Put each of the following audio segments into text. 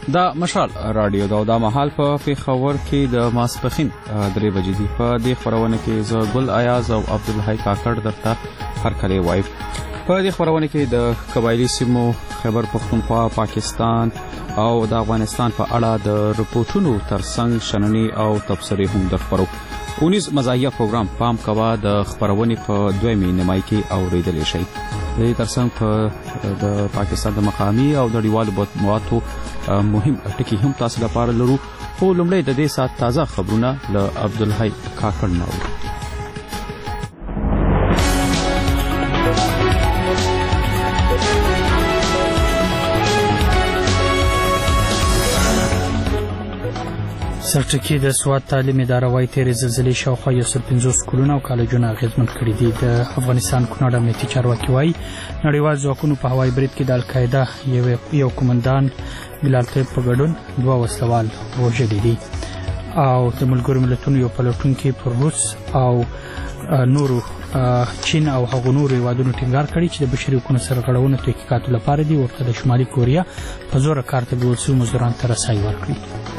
دا مشال رادیو دا مهال په پیښور کې د ماسپخین 3 بجې دی. په دې خبرونه کې زه ګل ایاز او عبدالحی کاکړ درته هرکلی وایم. په دې خبرونه کې د قبایلی سیمو خیبر پختونخوا، پاکستان او د افغانستان په اړه د رپورټونو ترڅنګ شننې او تبصرې هم درخبرو. 19 مزاحیه پروګرام پام کوا د خبرونې په دویمې نیمایي کې اوریدلی شئ. د دې ترڅنګ په د پاکستان د مقامي او نړیوالو مطبوعاتو مهم ټکي هم تاسو لپاره لرو. خو لومړی د دې ساعت تازه خبرونه له عبدالحی کاکړ نه. سرټکی د سواد تعلیم اداره وايي تیرې زلزلې شاوخوا 150 سکولونه او کالجونه اغېزمن کړي دي. د افغانستان کونړ امنیتي چارواکي وايي نړیوال ځواکونو په هوایي برید کې د القاعده یو قومندان بلال طیب په ګډون 2 وسلوال وژلي دي. او د ملګرو ملتونو یو پلټونکي پر روس او نورو چین او هغو نورو هیوادونو ټینګار کړی چې د بشري حقوقو سرغړونو تحقیقاتو لپاره دي ورته د شمالي کوریا په زوره کار ته بیول شوي مزدورانو ته رسایي ورکړي.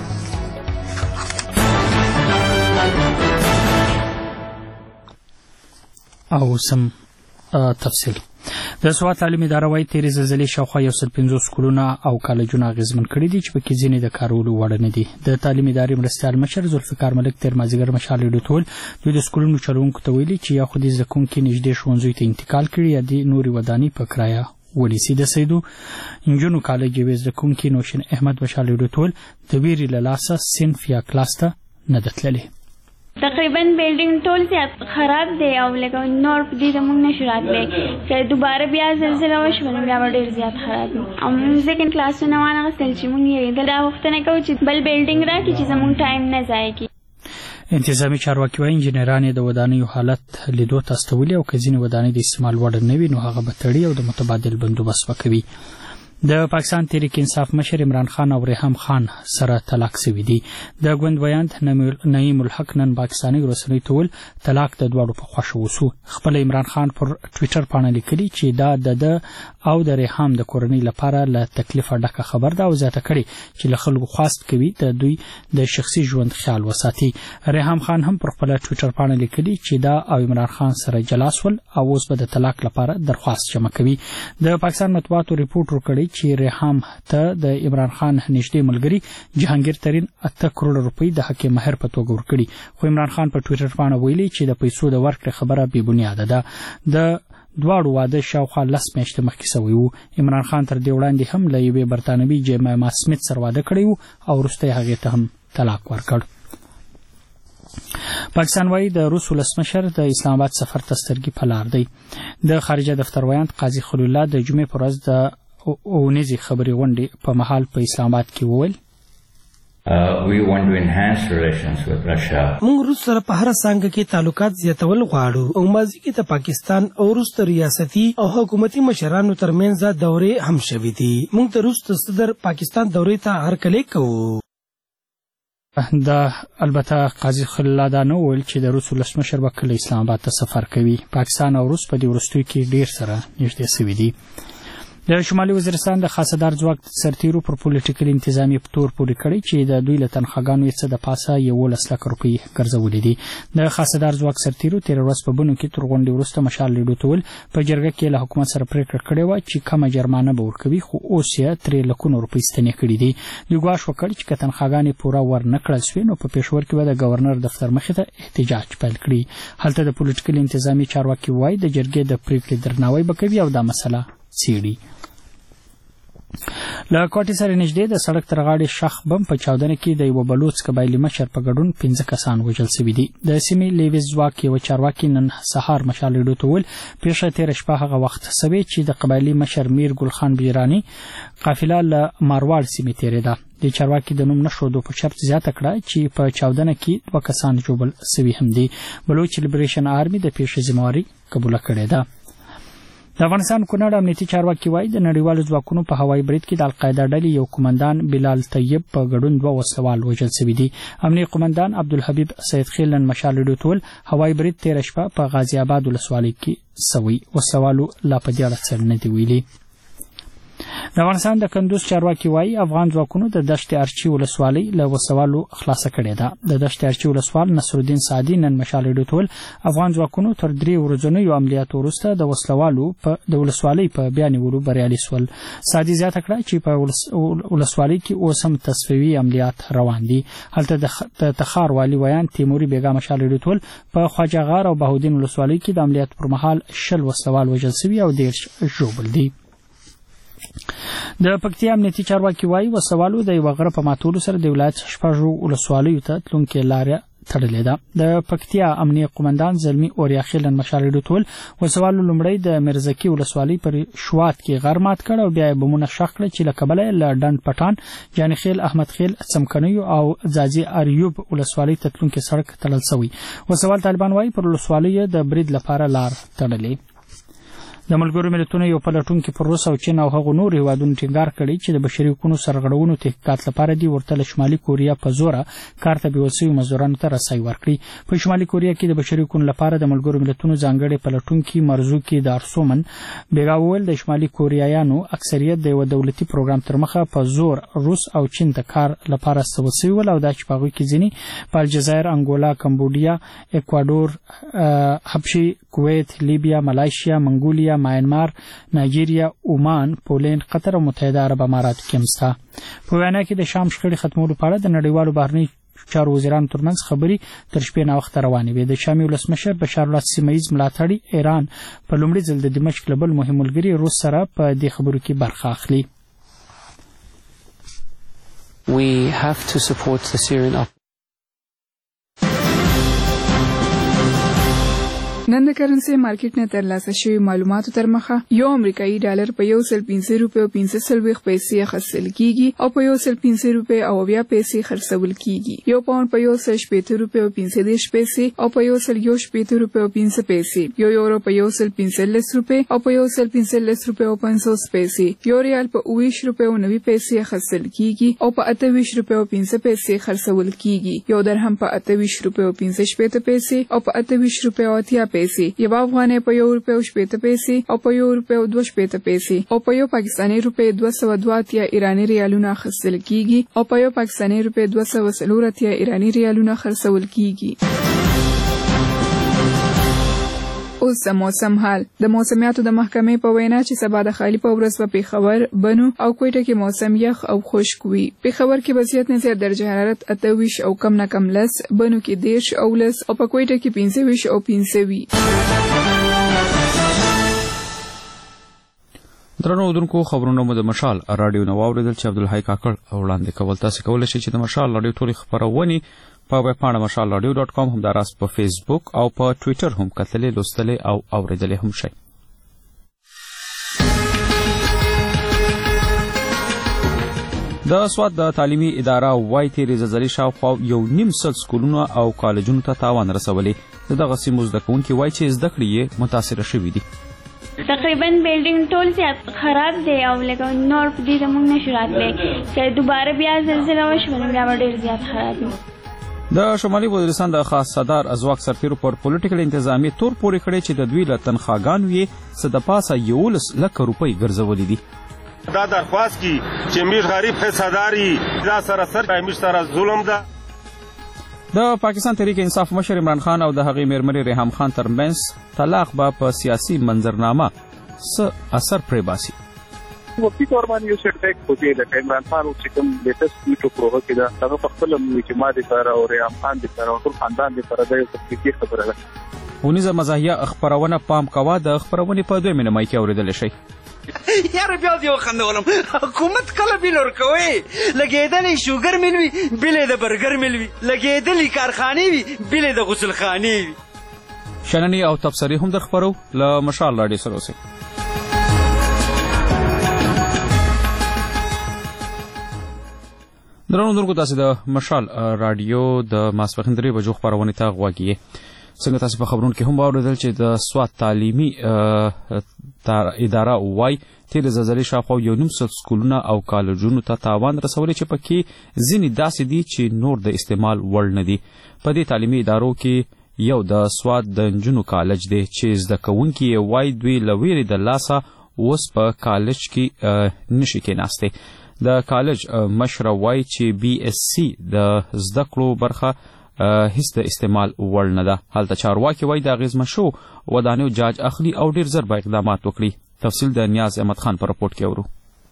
او سم تفصیل د سواد تعلیم اداره وايي تیرې زلزلې شاوخوا 150 سکولونه او کالجونه اغېزمن کړي دي چې پکې ځینې د کارولو وړ نه دي. د تعلیم ادارې مرستیال مشر ذوالفقار ملک تیر مازدیګر مشال ډوټول دوی د سکولونو چلوونکو ته ویلي چې یا خو دې زده کوونکي نږدې ښوونځیو ته انتقال کړي یا دې نورې ودانۍ په کرایه ونیسي. د سیدو انجونو کالج یوې زده کوونکي نوشین احمد مشال ډوټول د ویرې له لاسه صنف یا کلاس ته نه ده تللې. تقریبا بیلډینګ ټول زیات خراب دی او لکه نور دې زموږ نشو راتلی که دوباره بیا زلزله وشوه نو بیا به ډېر زیات خراب وي. او موږ سیکنډ کلاسونه وانغوستل چې موږ یې دا غوښتنه کوو چې بل بیلډینګ راکړي چې زموږ ټایم نه ضایع کړي. انتظامي چارواکي وايي انجینران یې د ودانیو حالت لیدو ته استولي او که ځینې ودانۍ د استعمال وړ نه وي نو هغه به تړي او د متبادل بندوبست به کوي. د پاکستان تحریک انصاف مشر عمران خان او ریحام خان سره طلاق شوي دي. د ګوند ویاند نعیم الحق نن پاکستاني رسنیو ته ویل طلاق د دواړو په خوښه وسو. خپل عمران خان پر ټویټر پاڼه لیکلي چې دا د او د ریحام د کورنۍ لپاره له تکلیفه ډکه خبر ده او زیاته کړي چې له خلکو خواست کوي د دوی د شخصي ژوند خیال وساتي. ریحام خان هم پر خپل ټویټر پاڼه لیکلي چې دا او عمران خان سره جلا سول او اوس به د طلاق لپاره درخواست جمع کوي. د پاکستان مطبوعاتو ریپورت ورکړی چې ریحام ته د عمران خان نږدې ملګری جهانگیر ترین 8 کروڑ روپۍ د حق مهر په توګه ورکړي. خو عمران خان په ټویټر باندې ویلي چې د پیسو د ورکړې خبره بې بنیاده ده. د دواړو واده شاوخوا 10 میاشتې مخکې شوی و. عمران خان تر دې وړاندې هم له یوې برتانوي جیمیما سمیت سره واده کړی و او وروسته یې هغې ته هم طلاق ورکړ. پاکستان وايي د روس ولسمشر د اسلام آباد سفر ته سترګې په لار دی. د خارجه دفتر ویاند قاضي خلیل الله د جمعې پر ورځ د اونیزي خبري غونډې په محل په اسلام آباد کې وویل we want to enhance relations with Russia. موږ روس سره په هر څنګه کې تعلقات زیاتول غواړو او ماضي کې د پاکستان او روس ریاستي او حکومتي مشرانو ترمنځ دورې هم شوې دي. موږ د روس صدر پاکستان دورې ته هرکلی کوو. دا البته قاضي خلیل الله دا نه ویل چې د روس ولسمشر به کله اسلام آباد ته سفر کوي. پاکستان او روس په دې وروستیو کې ډیر سره نږدې شوي دي. د شمالي وزیرستان د خاصدار ځواک سرتیرو پر پولیټیکل انتظامی په تور پورې کړی چې د دوی له تنخواګانو یې څه د پاسه 11 لک روپۍ ګرځولې دي. د خاصدار ځواک سرتیرو تیر ورځ په بنو کې تر غونډې وروسته مشال لیډوتول په جرګه کې له حکومت سره پریکړه کړې وه چې کمه جرمانه به ورکوي خو اوس یې 3 لک روپۍ ستنې کړي دي. دوی ګواښ وکړ چې که تنخواګانې پوره ور نه کړل شوې نو په پېښور کې به د گورنر دفتر مخې ته احتجاج پیل کړي. هلته د پولیټیکل انتظامی چارواکي وایي د جرګې د پریکړې درناوی به کوي او دا مسله څېړي. له کوټې سره نږدې د سړک تر غاړې شخ بم په چاودنه کې د یوه بلوڅ قبایلي مشر په ګډون 15 کسان وژل شوي دي. د سیمې لیویز ځواک یوه چارواکي نن سهار مشال ریډیو ته وویل پیښه تېره شپه هغه وخت شوې چې د قبایلي مشر میر ګل خان بیراني قافله له مارواړ سیمې تېرېده. د چارواکي د نوم نښودو په شرط زیاته کړه چې په چاودنه کې 2 کسان ژوبل شوي هم دي. بلوچ لیبریشن آرمي د پیښې ذمهواري قبوله کړې ده. د افغانستان کونړ امنیتي چارواکي وایي د نړیوالو ځواکونو په هوایي برید کې د القاعده ډلې یو قومندان بلال طیب په ګډون 2 وسلوال وژل شوي دي. امنیتي قومندان عبدالحبیب سید خیل نن مشال ریډیو ته ویل هوایي برید تېره شپه په غازي آباد ولسوالۍ کې شوی. وسلوالو لا په دې اړه څه نه دي ویلي. د افغانستان د کندوز چارواکي وایي افغان ځواکونو د دشت ارچي ولسوالۍ له وسوالو خلاصه کړې ده. د دشت ارچي ولسوال نصرالدین سعدي نن مشال راډیو ته افغان ځواکونو تر 3 ورځنیو عملیاتو وروسته د وسلوالو په د ولسوالۍ په بیان ورو بریالي سول. سعدي زیاته کړه چې په ولسوالۍ کې اوس هم تصفیوي عملیات روان دي. هلته د تخار والي ویان تیموري بیګا مشال راډیو ته په خواجه غار او بهودین ولسوالۍ کې د عملیات پر مهال 10 وسلوال وژل شوي او 10 ژوبل دي. د پکتیا امنیتي چارواکي وایي وسوالو د یو غره په ماتولو سره د ولایت شپږ ولسوالیو ته تلونکې لاره تړلې ده. د پکتیا امنیه قومندان زلمی اوریاخیل مشال ډوټول وسوالو لومړی د مرزکی ولسوالۍ پر شوات کې غر مات کړ او بیا بمونه شخ کړ چې لکبله لډن پټان جانخیل احمد خیل څمکنیو او ځاځي اریوب ولسوالۍ ته تلونکې سړک تړل شوی. وسوال طالبان وایي پر ولسوالۍ د برید لپاره لار تړلې. د ملګرو ملتونو یو پلټونکي پر روس او چین او هغو نور هیوادونو ټینګار کړی چې د بشري حقوقو سرغړونو تحقیقات لپاره دی ورته شمالي کوریا په زوره کار ته بیوسي مزدورانو ته رسای ورکړي. په شمالي کوریا کې د بشري حقوقو لپاره د ملګرو ملتونو ځانګړي پلټونکي مرزوکی دارسومن بیګا وویل د شمالي کوریایانو اکثریت د یو دولتي پروګرام تر مخه په زور روس او چین ته کار لپاره سوسي ول او د چپاغو کې ځینی په الجزایر، انګولا، کمبودیا، اکوادور، حبشي، کویت، لیبیا، ملایشیا، منګولیا، ماینمار، نایجیریا، عمان، پولند، قطر او متحده عرب اماراتو کې مستا. په وینا کې د شام شخړې ختمولو په اړه د نړیوالو بهرنی چارو وزیرانو ترمنځ خبري تر شپې نه وخت روانې وې. د شامي ولسمشر بشار الاسد سیمه‌یز ملاتړي ایران په لومړي ځل د دمشق له بل مهم ملګري روس سره په دې خبرو کې برخه اخلي. We have to support the Syrian نن د کرنسي مارکیټ نه ترلاسه شوی معلوماتو تر مخه یو امریکایي ډالر په 1.15 روپیو 15 پیسې خرڅل کیږي او په 1.15 روپیو او 20 پیسې خرڅول کیږي. یو پاوند په 1.15 روپیو 15 پیسې او په 1.15 روپیو 15 پیسې. یو یورو په 1.15 روپیو او په 1.15 روپیو 500 پیسې. یو ریال په 20 روپیو 90 پیسې خرڅل کیږي او په 28 روپیو 15 پیسې خرڅول کیږي. یو درهم په 28 روپیو 15 پیسې او په 28 روپیو 80 پیسې. یو افغانۍ په 1 روپیو 80 پیسې او په 1 روپیو 2 پیسې او په یو پاکستاني روپی 202 ایرانی ریالونه خرڅل کیږي او په یو پاکستاني روپی 240 ایرانی ریالونه خرڅول کیږي. اوس د موسم حال. د موسمیاتو د محکمې په وینا چې سبا د خالی په ورځ په پیښور، بنو او کوټه کې موسم یخ او خشک وي. پیښور کې به زیات نه زیات درجه حرارت 28 او کم نه کم 10، بنو کې 10 او 10 او په کوټه کې 25 او 15 وي. درنو اردوونکو خبرونه مو د مشال رادیو نو اوریدل چې عبدالحی کاکړ وړاندې کول. تاسو کولای شئ چې د مشال رادیو ټولې خبرونه په ویبپاڼه mashalradio.com هم دراس په فیسبوک او په ټوئیټر هم کتلې، لوستلې او اوریدلې هم شئ. د سواد د تعلیمي اداره وای تیرې زلزلې شاوخوا 1.5 سکولونه او کالجونو ته تاوان رسولې. دغه سیمو زده کوونکي وای چې زده کړې یې متاثره شوي دي. تقریبا بلډینګ ټول زیات خراب دی او لکه نور په دې موږ نشو راتلی که دوباره بیا زلزله وشوه نو بیا به ډېر زیات خراب وي. د شمالي وزیرستان د خاص صدر ازواق سرتیرو پر پولیټیکل انتظامیه تور پورې کړی چې د دوی له تنخواګانو یې څه د پاسه 11 لک روپۍ ګرځولې دي. دا درخواست کی چې میش غریب حصداري دا سراسر میش سره ظلم ده. د پاکستان تحریک انصاف مشر عمران خان او د هغې میرمنې ریحام خان ترمنځ طلاق به په سیاسي منظرنامه څه اثر پرې باسي. وقتی طور باندې یو سټیک کوي د عمران خان او چې کوم لیټست ویټو پروګرام کې دا هغه په خپل اعتماد سره او ریحام خان د سره او ټول خاندان د سره د یو تفکیک خبره ده. ونیزه مزاحیه خبرونه پام کوا د خبرونه په دوه مینه مای کې اوریدل شي. یاره بیا دیو خندولم حکومت کله بیل ورکوي لګیدلې شوګر ملوي بیلې د برګر ملوي لګیدلې کارخانه وي بیلې د غسل خانه وي. شننی او تبصری هم در خبرو ل مشال رادیو سره اوسئ. درنو درګو تاسو د مشال رادیو د ماسپخین 3 بجو خبرونه ته غواګي. څنګه تاسو په خبرونو کې هم واوریدل چې د سواد تعلیمي اداره وای تیر زلزلې شاوخوا 1.5 سکولونه او کالجونو ته تاوان رسولې چې پکې ځینې داسې دي چې نور د استعمال وړ نه دي. په دې تعلیمي ادارو کې یو د سواد د نجونو کالج دی چې زده کوونکي وای دوی له ویرې د لاسه اوس په کالج کې نشي کېناسته د کالج مشر وایي چې BSc د زده کړو برخه هیڅ د استعمال وړ نه ده. هلته چارواکي وایي د اغیزمن شو ودانیو جاج اخلي او ډیر زر به اقدامات وکړي. تفصیل د نیاز احمد خان په رپورټ کې اورو.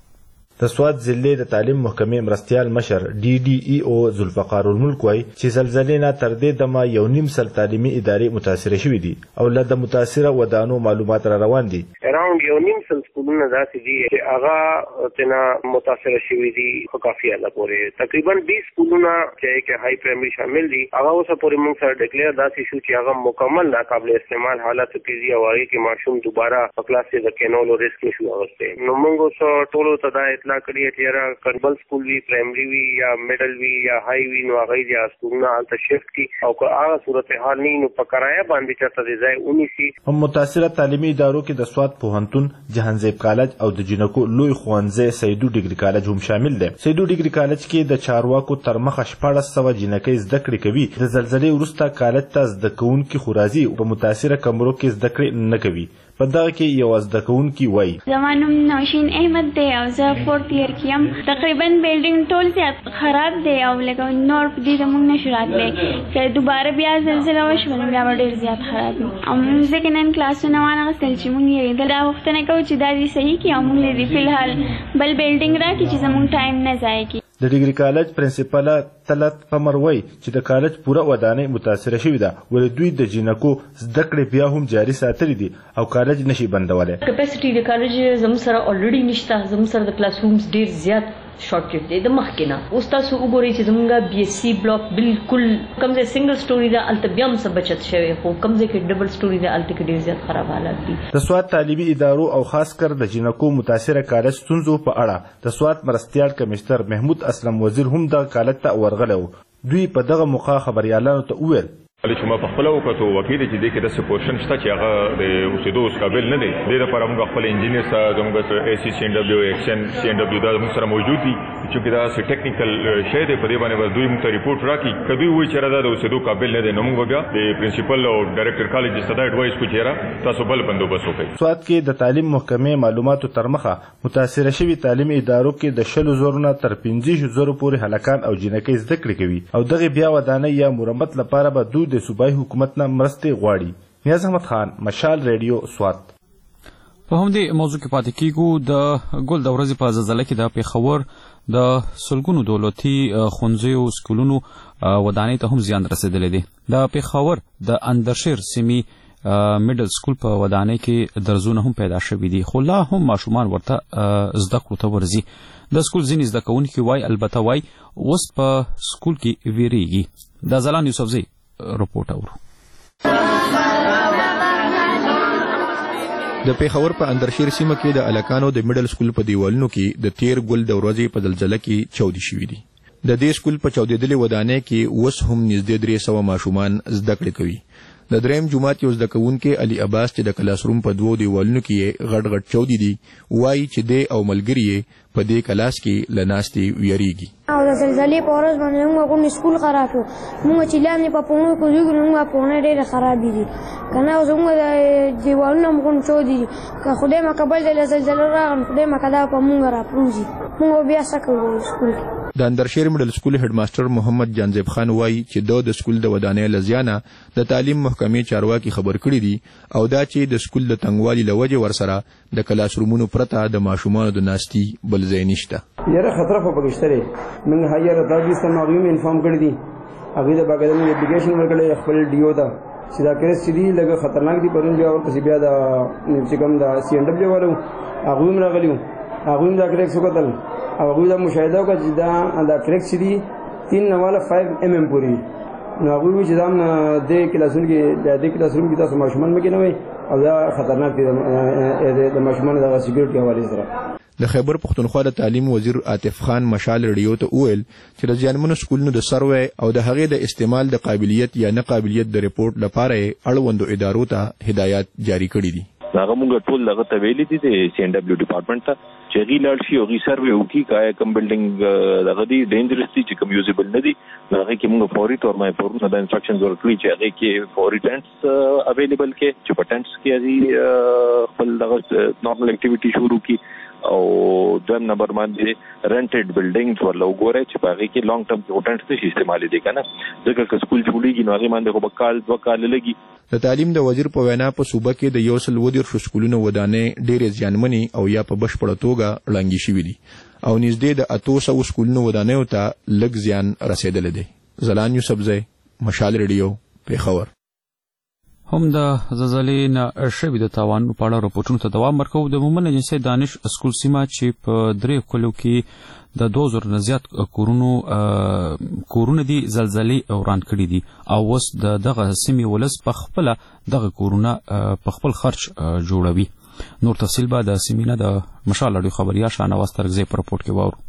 د سوات ضلع د تعلیم محکمې مرستیال مشر DDEO ذوالفقار الملک وایي چې زلزلې نه تر دې دمه 1.5 سل تعلیمي ادارې متاثره شوې دي او له د متاثره ودانو معلومات را روان دي. اراوند 1.5 سل سکولونه داسې دي چې هغه تینا متاثره شوي دي خو کافي حاله پورې تقریبا 20 سکولونه چې هاي پرایمري شامل دي هغه اوس پورې موږ سره ډیکلیئر داسې شو چې هغه مکمل ناقابل استعمال حالت کې دي او هغه کې ماشوم دوباره په کلاس کې د کینولو ریسک نشو اغوسته. نو موږ اوس ټولو ته کړی چې را کنبل سکول وی پرایمري وی یا میډل وی یا های وی نو هغه یا سکولونه حالت شفت کی او که هغه صورتحال نه نو په کرایا باندې چاته دی ځای ونیسي. هم متاثره تعلیمي ادارو کې د سوات پوهنتون جهانزیب کالج او د جنکو لوی ښوونځی سیدو ډیګري کالج هم شامل دي. سیدو ډیګري کالج کې د چارواکو تر مخه 1400 جنکۍ زده کړې کوي. د زلزلې وروسته کالج ته زده کوونکي خو راځي او په متاثره کمرو کې زده کړې نه کوي. په دغه کې یو زده کوونکی وایي زما نوم نوشین احمد دی او زه 4th year کې یم. تقریبا بلډینګ ټول زیات خراب دی او لکه نور په دې موږ نشو راتلی که دوباره بیا زلزله وشوه نو بیا به ډېر زیات خراب وي او موږ ځکه نن کلاسونه وانغېستل چې موږ یې دا غوښتنه کوو چې دا دې صحیح کړي او موږ له دې فلحال بل بلډینګ راکړي چې زموږ ټایم نه ضایع کړي. د ډیګري کالج پرنسپل طلعت قمر وایي چې د کالج پوره ودانۍ متاثره شوې ده ولې دوی د جنکو زده کړې بیا هم جاري ساتلي دي او کالج نشي بندولی. کپاسټي د کالج زموږ سره الریډي نشته. زموږ سره د کلاس رومز ډیر زیات شارټیج دی د مخکې نه. اوس تاسو وګورئ چې زموږ BSc بلاک بالکل کوم ځای سنگل سټوري ده هلته بیا هم څه بچت شوی خو کوم ځای کې ډبل سټوري ده هلته کې ډېر زیات خراب حالات دي. د سوات تعلیمي ادارو او خاص کر د جنکو متاثره کالج ستونزو په اړه د سوات مرستیال کمشنر محمود اسلم وزیر هم د کالج ته ورغلی و. دوی په دغه موقع خبریالانو ته وویل چې ما په خپل وکړو وکیل چې دې کې د سپورشن شته چې هغه د اوسېدو قابل نه دی. دې لپاره موږ خپل انجینیر سره زموږ ACCNW ایکشن CNW دا موږ سره موجود دي چې دا سه ټیکنیکل شی دی په دې باندې دوی موږ ته ریپورت راکړي کدی وایي چې دا د اوسېدو قابل نه دی نو موږ بیا د پرنسپل او ډایرکټر کالج څخه دا ایډوایس کوو چې تاسو بل بندوبست وکړئ. سوات کې د تعلیم محکمې معلوماتو تر مخه متاثره شوي تعلیمي ادارو کې د 10 زرو نه تر 15 زرو پورې هلکان او جنکۍ زده کړې کوي او دغه بیا ودانۍ یا مرمت لپاره به دوی د صوبایي حکومت نه مرستې غواړي. نیاز احمد خان مشال ریډیو سوات. په همدې موضوع کې پاتې کیږو. د ګل د ورځې په زلزله کې د پېښور د سلګونو دولتي ښوونځیو سکولونو ودانۍ ته هم زیان رسېدلی دی. د پېښور د اندرشیر سیمې میډل سکول په ودانۍ کې درزونه هم پیدا شوي دي خو لا هم ماشومان ورته زده کړو ته ورځي. د سکول ځینې زده کوونکي وایي البته وایي اوس په سکول کې ویریږي. د زلان یوسفزۍ رپورټ اورو. د پېښور په اندرشیر سیمه کې د الکانو د میډل سکول په دیوالونو کې د تیر ګل د ورځې په زلزله کې چاودې شوي دي. د دې سکول په چاودېدلې ودانۍ کې اوس هم نږدې 300 ماشومان زده کړې کوي. د دریم جومات یو زده کوونکی علي عباس چې د کلاس روم په 2 دیوالونو کې غټ غټ چاودې دي وایي چې دی او ملګري یې په دې کلاس کې له ناستې ویریږي. او د زلزلې په ورځ باندې موږ سکول خراب شو. موږ چې لاندې په پوهنو کوزیږو نو موږ پوهنه ډېرې خرابې دي که نه زموږ د دیوالونه موږ چاودې دي که خدای مکبل دی له زلزله راغلم خدای مکه دا په موږ راپروزي موږ بیا څه کوو سکول کې. د اندرشیر میډل سکول هډ ماسټر محمد جانزیب خان وایي چې د سکول د ودانۍ له زیانه د تعلیم محکمې چارواکي خبر کړي دي او دا چې د سکول د تنګوالي له وجې ورسره د کلاس رومونو پرته د ماشومانو د ناستي بل ځای نشته. یاره خطر خو پکې شته دی. موږ هایر اتارټیز ته هغوی هم انفارم کړي دي. هغوی د باقاعده موږ اپلیکیشن ورکړی خپل ډیو ته چې دا کیس چې دي لږ خطرناک دي. پرون بیا ورپسې بیا د چې کوم د CNW والو هغوی هم راغلي وو هغوی هم دا کریکس وکتل او هغوی دا مشاهده وکړه چې دا کریکس چې دي 3 نواله 5 mm پورې نو هغوی وایي چې دا دې کلاسونو کې دې کلاسونو کې تاسو ماشومان مه کېنوئ او دا خطرناک دي د ماشومانو دغه سکیورټي حوالې سره. د خیبر پښتونخوا د تعلیم وزیر عاطف خان مشال ریډیو ته وویل چې د زیانمنو سکولونو د سروې او د هغې د استعمال د قابلیت یا نه قابلیت د ریپورت لپاره اړوندو ادارو ته هدایات جاری کړي دي. هغه موږ ټول دغه ته ویلي دي د سی ان ډبلیو ډپارټمنټ ته چې هغې لاړ شي هغې سروې وکړي که کوم بلډینګ دغه دي ډینجرس دي چې کوم یوزیبل نه دي نو هغې کې موږ فوري طور باندې پرونه دا انسټرکشنز ورکړي چې هغې کې فوري ټینټس اویلیبل کړي چې په ټینټس کې هغې خپل دغه نارمل اکټیویټي شروع کړي او دویم نمبر باندې رینټډ بلډینګز ورله وګورئ چې په هغې کې لانګ ټرم کې ټینټس نشي استعمالېدی که نه ځکه که سکول جوړېږي نو هغې باندې خو به کال 2 کاله لګي. د تعلیم د وزیر په وینا په صوبه کې د 130 سکولونو ودانۍ ډېرې زیانمنې او یا په بشپړه توګه ړنګې شوي دي او نږدې د 800 سکولونو ودانیو ته لږ زیان رسېدلی دی. ځلان یوسفزی، مشال ریډیو، پېښور. هم د زلزلې نه شوي د تاوانونو په اړه راپورټونو ته دوام ورکوو. د مومن ایجنسۍ دانش سکول سیمه چې په 3 کلیو کې د 2000 نه زیات کورونه دي زلزلې وران کړي دي او اوس دغه سیمې ولس په خپله دغه کورونه په خپل خرچ جوړوي. نور تفصیل به د سیمې نه د مشال راډیو خبریال شاهنواز ترکزی په راپورټ کې واورو.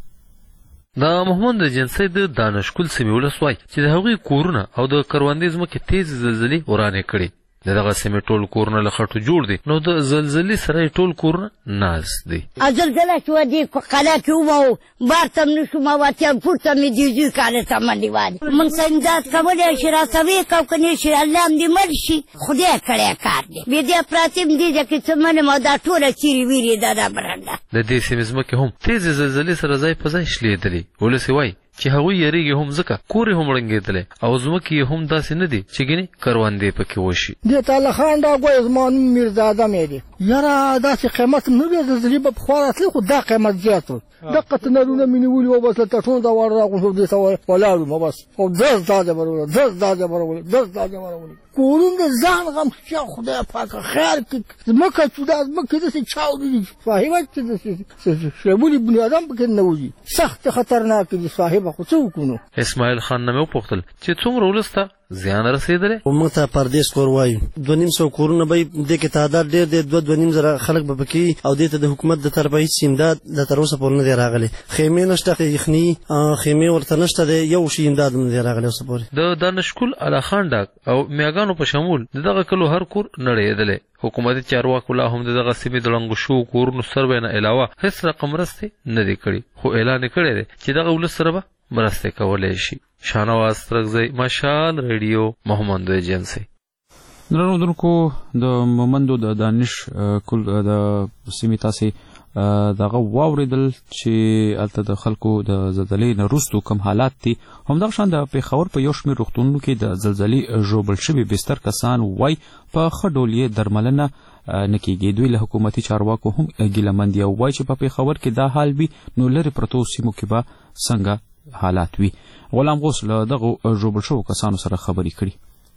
د محمد ایجنسۍ د دانشکول سیمې ولس وایي چې د هغوی کورونه او د کروندې ځمکې تیز زلزلې ورانې کړي. دغه سیمې ټول کورونه له خټو جوړ دي نو د زلزلې سره ټول کورونه ناست دي. زلزله چې ودې قلعه کې ومو بار ته هم نشو مواتیم پورته مې دیزوی کاله ته منډې وادي موږ ته امداد کولی شي راته ویې کو که نه شي الله هم دې مړ شي خدای کړی کار دی بې دې پراتې م دې ځای کې څه منم او دا ټوله چیرې ویرې ده دا برنډه د دې سیمې ځمکې هم تیزې زلزلې سره ځای په ځای شلېدلې. ولس یې وایي چې هغوی یریږي هم ځکه کور یې هم ړنګېدلی او ځمکې یې هم داسې نه دي چې ګینې کروندې پکې وشي. دې تاله خان دا ګوی زما نوم میرزاده مې دی یاره داسې قیمت نه دی زلزلې به پخوا راتلې خو دا قیمت زیات و دقه تنرونه مې نیولي وو بس له تټونه دا وار راغوښو دې ته ولاړ وم بس او درز دا جبرونه درز دا جبرونه درز دا جبرونه کورونه د ځان غم چې خدای پاکه خیر کړي ځمکه چې دا ځمکې داسې چاودېدي صاحبه چې داسې شیبولي بني ادم پکې نه وځي سخت خطرناک دي صاحبه خو څه وکړو. اسماعیل خان نه مې وپوښتل چې څومره ولس ته زیان رسېدلی. موږ ته پردیس کور وایو 200 کورونه به دې کې تعداد ډېر دی 2.5 زره خلک به پکې او دې ته د حکومت د طرفه هېڅ امداد د تر اوسه پورې نه دی راغلی. خیمې نشته یخني خیمې ورته نشته دی یو شي امداد نه دی راغلی اوسه پورې. د دانشکول اعلی خان ډاک او میاګانو په شمول د دغه کلو هر کور نړېدلی. حکومتي چارواکو لا هم دغه سیمې د ړنګو شوو کورونو سروې نه علاوه هېڅ رقم مرستې نه دی کړي خو اعلان یې کړی دی چې دغه ولس سره به مرستې کولی شي. شاهنواز ترکزی، مشال ریډیو، محمد ایجنسۍ. درنو اورېدونکو د مومندو د دانش کل د سیمې تاسې دغه واورېدل چې هلته د خلکو د زلزلې نه وروستو کوم حالات دي. همدغه شان د پېښور په یو شمېر روغتونونو کې د زلزلې ژوبل شوي بستر کسان وایي په ښه ډول یې درملنه نه کېږي. دوی له حکومتي چارواکو هم ګیله مند دي او وایي چې په پېښور کې دا حال وي نو لرې پرتو سیمو کې به څنګه حالات وي. غلام غوث له دغو ژوبل شوو کسانو سره خبرې کړي.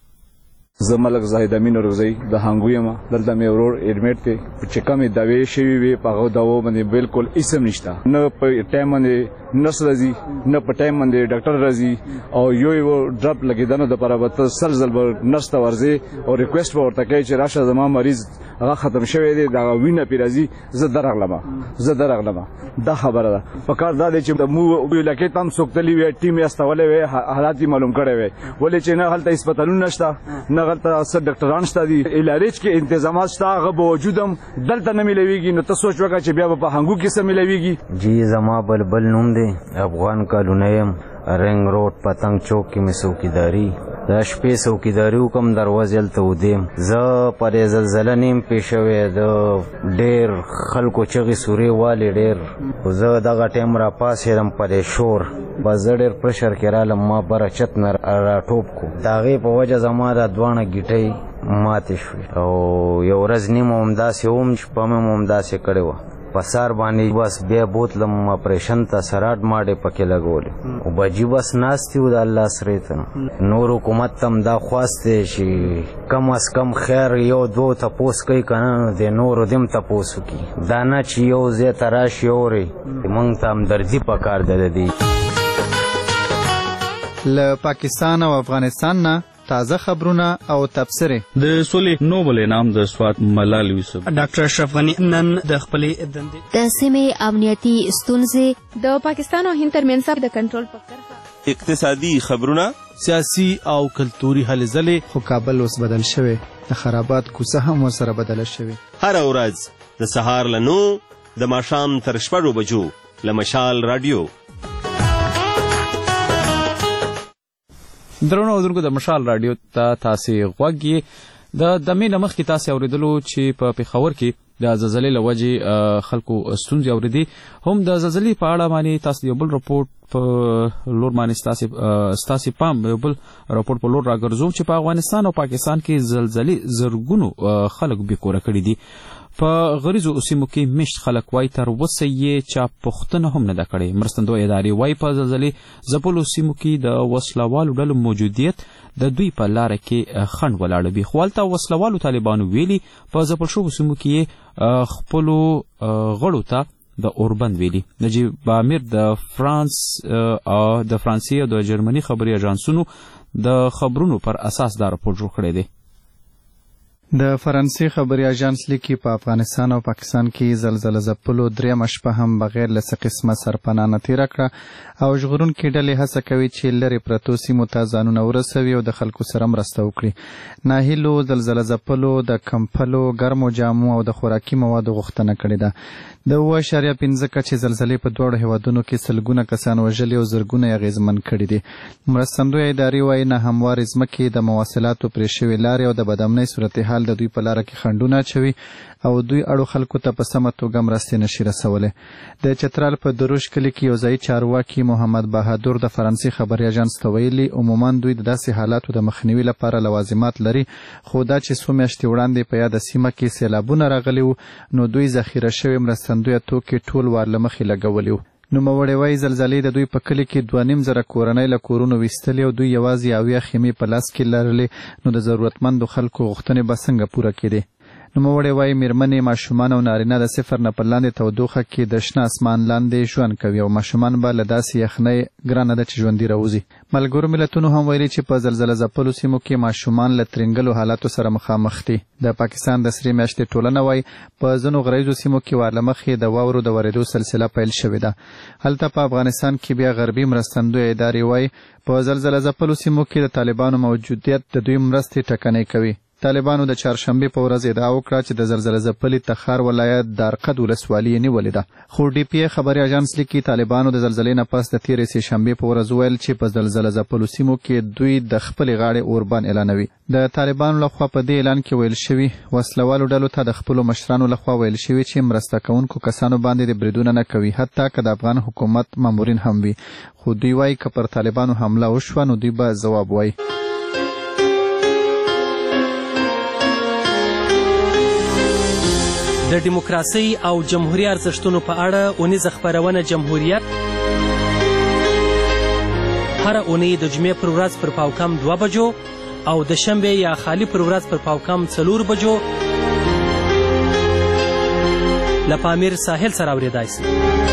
زه ملک زاهد امین اورغزی د هنګو یم دلته مې ورور ایډمیټ دی چې کومې دواې شوي وي په هغو دواو باندې بالکل هېڅ هم نشته نه په ټایم باندې نرس راځي نه په ټایم باندې ډاکټر راځي او یو ډرپ لګېدنو دپاره به ته سل ځل به نرس ته ورځې او ریکویسټ به ورته کوې چې راشه زما مریض هغه ختم شوی دی د هغه وینه پرې راځي زه درغلمه دا خبره ده. په کار دا دی چې موږ علاقې ته هم څوک تللي وی ټیم یې استولی وی حالات یې معلوم کړی وی ولې چې نه هلته هسپتالونه شته نه هلته څه ډاکټران شته دي علاج کې انتظامات شته هغه باوجود هم دلته نه میلاویږي نو ته سوچ وکړه چې بیا به په هنګو کې څه میلاویږي. جی زما بلبل نوم دی افغان کالونی یم رنګ روډ پتنګ چوک کې مې څوکیداري د شپې څوکیداري وکم دروازې هلته ودیم زه پرې زلزله نیم پېښ شوی د ډېر خلکو چغې سورې والې ډېر زه دغه ټایم راپاڅېدم پرې شور بس زه ډېر پرشر کې رالم ما بره چت نه راټوپ کو د هغې په وجه زما دا دواړه ګیټۍ ماتې شوې او یو ورځ نیمه همداسې وم شپه مې هم همداسې کړې وه په سار باندې بس بیا بوتلم اپریشن ته سراټ ماډې پکې لګولې او بجې بس ناستې وو د الله سرې ته نور حکومت ته هم دا خواست دی چې کم از کم خیر یو دو تپوس کوي که نه نو د نورو دې هم تپوس وکړي دا نه چې یو ځای ته راشي اورې موږ ته همدردي پکار ده د دې. له پاکستان او افغانستان نه تازه خبرونه او تبصرې. د سولې نوبل انعام د سوات ملال یوسف ډاکټر اشرف غنی نن د خپلې دندې د سیمې امنیتي ستونزې د پاکستان او هند ترمنځ د کنټرول په کرښه اقتصادي خبرونه سیاسي او کلتوري هلې ځلې خو کابل اوس بدل شوی د خرابات کوڅه هم ورسره بدله شوې. هره ورځ د سهار له 9 د ماښام تر 6 بجو له مشال رادیو. درنو اورونکو د مشال رادیو ته تاسې غوږ یې. د دمې نه مخکې تاسې اورېدلو چې په پېښور کې د زلزلې له وجې خلکو ستونزې اورېدې. هم د زلزلې په اړه باندې تاسو یو بل رپورټ په لور باندې ستاسې پام یو بل رپورټ په لور راګرځوم چې په افغانستان او پاکستان کې زلزلې زرګونو خلک بېکوره کړي دي. په غریزو سیمو کې مشت خلک وایي تر اوسه یې چا پوښتنه هم نه ده کړې. مرستندویه ادارې وایي په زلزلې ځپلو سیمو کې د وسلوالو ډلو موجودیت د دوی په لاره کې خنډ ولاړ وي. خو هلته وسلوالو طالبانو ویلي په ځپل شوو سیمو کې یې خپلو غړو ته د اوربند ویلي. نجیب امیر د فرانسې او د جرمني خبري اژانسونو د خبرونو پر اساس دا راپور جوړ کړی دی. د فرانسې خبري اژانس لیکي په افغانستان او پاکستان کې زلزله ځپلو 3 شپه هم بغیر له څه قسمه سرپناه نه تېره کړه او ژغورونکي ډلې هڅه کوي چې لرې پرتو سیمو ته ځانونه ورسوي او د خلکو سره مرسته وکړي. ناهیلو زلزله ځپلو د کمپلو ګرمو جامو او د خوراکي موادو غوښتنه کړې ده. د 7.5 کچې زلزلې په دواړو هیوادونو کې سلګونه کسان وژلي او زرګونه یې اغېزمن کړي دي. مرستندویه ادارې وایي ناهموارې ځمکې د مواصلاتو پرې شوې لارې او د بدامنۍ صورتحال د دوی په لاره کې خنډونه اچوي او دوی اړو خلکو ته په سمه توګه مرستې نشي رسولی. د چترال په دروش کلي کې یو ځایي چارواکي محمد بهادور د فرانسې خبري اژانس ته ویلي عموما دوی د داسې حالاتو د مخنیوي لپاره لوازمات لري، خو دا چې څو میاشتې وړاندې په یاده سیمه کې سیلابونه راغلي وو نو دوی ذخیره شوي مرستندویه توکي ټول وار له مخې لګولي وو. نوموړی وایي زلزلې د دوی په کلي کې 2.5 کورنۍ له کورونو ویستلې او دوی یوازې 70 خیمې په لاس کې لرلې، نو د ضرورتمندو خلکو غوښتنې به څنګه پوره کېدې. نوموړی وایي میرمنې، ماشومان او نارینه د 0 نه پر لاندې تودوخه کې د شنه اسمان لاندې ژوند کوي او ماشومان به له داسې یخنۍ ګرانه ده چې ژوندي راوځي. ملګرو ملتونو هم ویلي چې په زلزله ځپلو سیمو کې ماشومان له ترنګلو حالاتو سره مخامخ دي. د پاکستان د سرې میاشتې ټولنه وایي په ځینو غریزو سیمو کې ور له مخې د واورو د ورېدو سلسله پیل شوې ده. هلته په افغانستان کې بیا غربي مرستندویه ادارې وایي په زلزله ځپلو سیمو کې د طالبانو موجودیت د دوی مرستې ټکنۍ کوي. طالبانو د چهارشنبې په ورځ ادعا وکړه چې د زلزله ځپلي تخار ولایت دارقد ولسوالي یې نیولې ده. خو ډي پي ای خبري اژانس لیکي طالبانو د زلزلې نه پس د تېرې سې شنبې په ورځ ویل چې په زلزله ځپلو سیمو کې دوی د خپلې غاړې اوربان اعلانوي. د طالبانو لخوا په دې اعلان کې ویل شوي وسلوالو ډلو ته د خپلو مشرانو لخوا ویل شوي چې مرسته کوونکو کسانو باندې د بریدونه نه کوي، حتی که د افغان حکومت مامورین هم وي. خو دوی وایي که پر طالبانو حمله وشوه نو دوی به ځواب وایي. د دیموکراسۍ او جمهوري ارزښتونو په اړه اونیزه خپرونه جمهوریت هره اونۍ د جمعې پر ورځ پر پاوکم 2 بجو او د شنبې یا خالی پر ورځ پر پاوکم 4 بجو له پامیر ساحل سره اورېدای شي.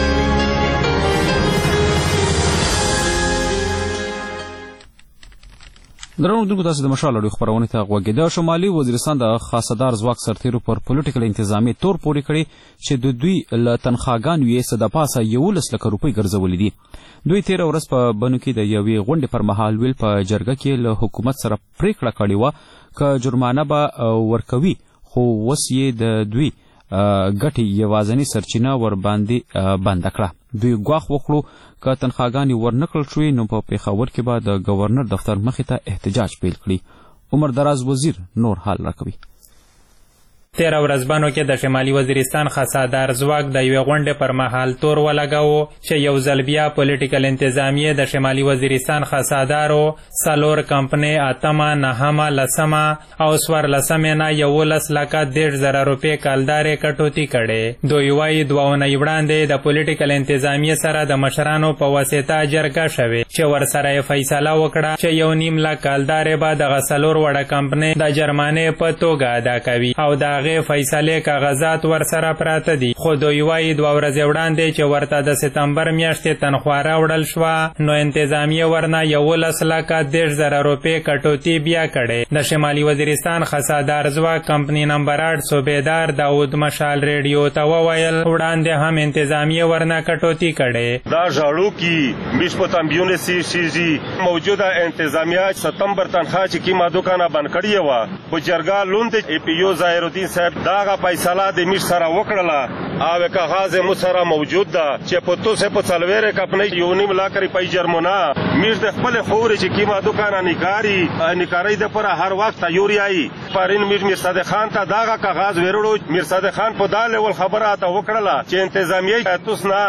درنو دونکو تاسو د مشال اړیو خپرونې ته غوږ د شمالي وزیرستان د خاصدار ځواک سرتیرو پر پولیټیکل انتظامي تور پورې کړي چې د دوی له تنخواګانو یې څه د پاسه 11 لکه روپۍ ګرځولې دي. دوی تېره ورځ په بنو کې د یوې غونډې پر مهال ویل په جرګه کې له حکومت سره پریکړه کړې وه که جرمانه به ورکوي، خو اوس یې د دوی ګټې یوازینۍ سرچینه ورباندې بنده کړه. دوی ګواښ وکړو که تنخواګانې ورنکړل شوې نو په پېښور کې به د ګورنر دفتر مخې ته احتجاج پیل کړي. عمر دراز وزیر نور حال راکوي. تیره ورځ بنو کې د شمالي وزیرستان خاصدار ځواک د یوې غونډې پر مهال تور ولګاوه چې یو ځل بیا پولیټیکل انتظامیې د شمالي وزیرستان خاصدارو 4 کمپنۍ 8 9 10 او 14 نه 11,10,000 روپۍ کالدارې کټوتي کړې. دوی وایي 2 اونۍ وړاندې د پولیټیکل انتظامیې سره د مشرانو په واسطه جرګه شوې چې ورسره یې فیصله وکړه چې 1.5 لک کالدارې به دغه 4 وړه کمپنۍ د جرمانې په توګه ادا کوي او د هغې فیصلې کاغذات ورسره پراته دي، خو دوی وایي 2 ورځې وړاندې چې ورته د سپتمبر میاشتې تنخوا راوړل شوه نو انتظامیه ورنه 11,10,000 روپۍ کټوتي بیا کړې. د شمالي وزیرستان خسادار ځواک کمپنی نمبر 8 صوبیدار داود مشال ریډیو ته وویل وړاندې هم انتظامیه ورنه کټوتي کړې. دا ژاړو کې 20 پتمبیونه سي موجوده انتظامیه ستمبر تنخوا چې کیما دوکانه بند کړی و په جرګه لوند ای پی یو ظاهر الدین صاحب داغه فیصله د میش سره وکړه او کاغذ مو سره موجود ده چې په تو سه په څلويره کپنی یونی ملاکري پای جرمونه میش د خپل خور چې کیما دوکانه نکاری د پر هر وخت یوريای پرین میر صادق خان ته داغه کاغذ ورړو میر صادق خان په دال ول خبره ته وکړه چې انتظامیه توسنا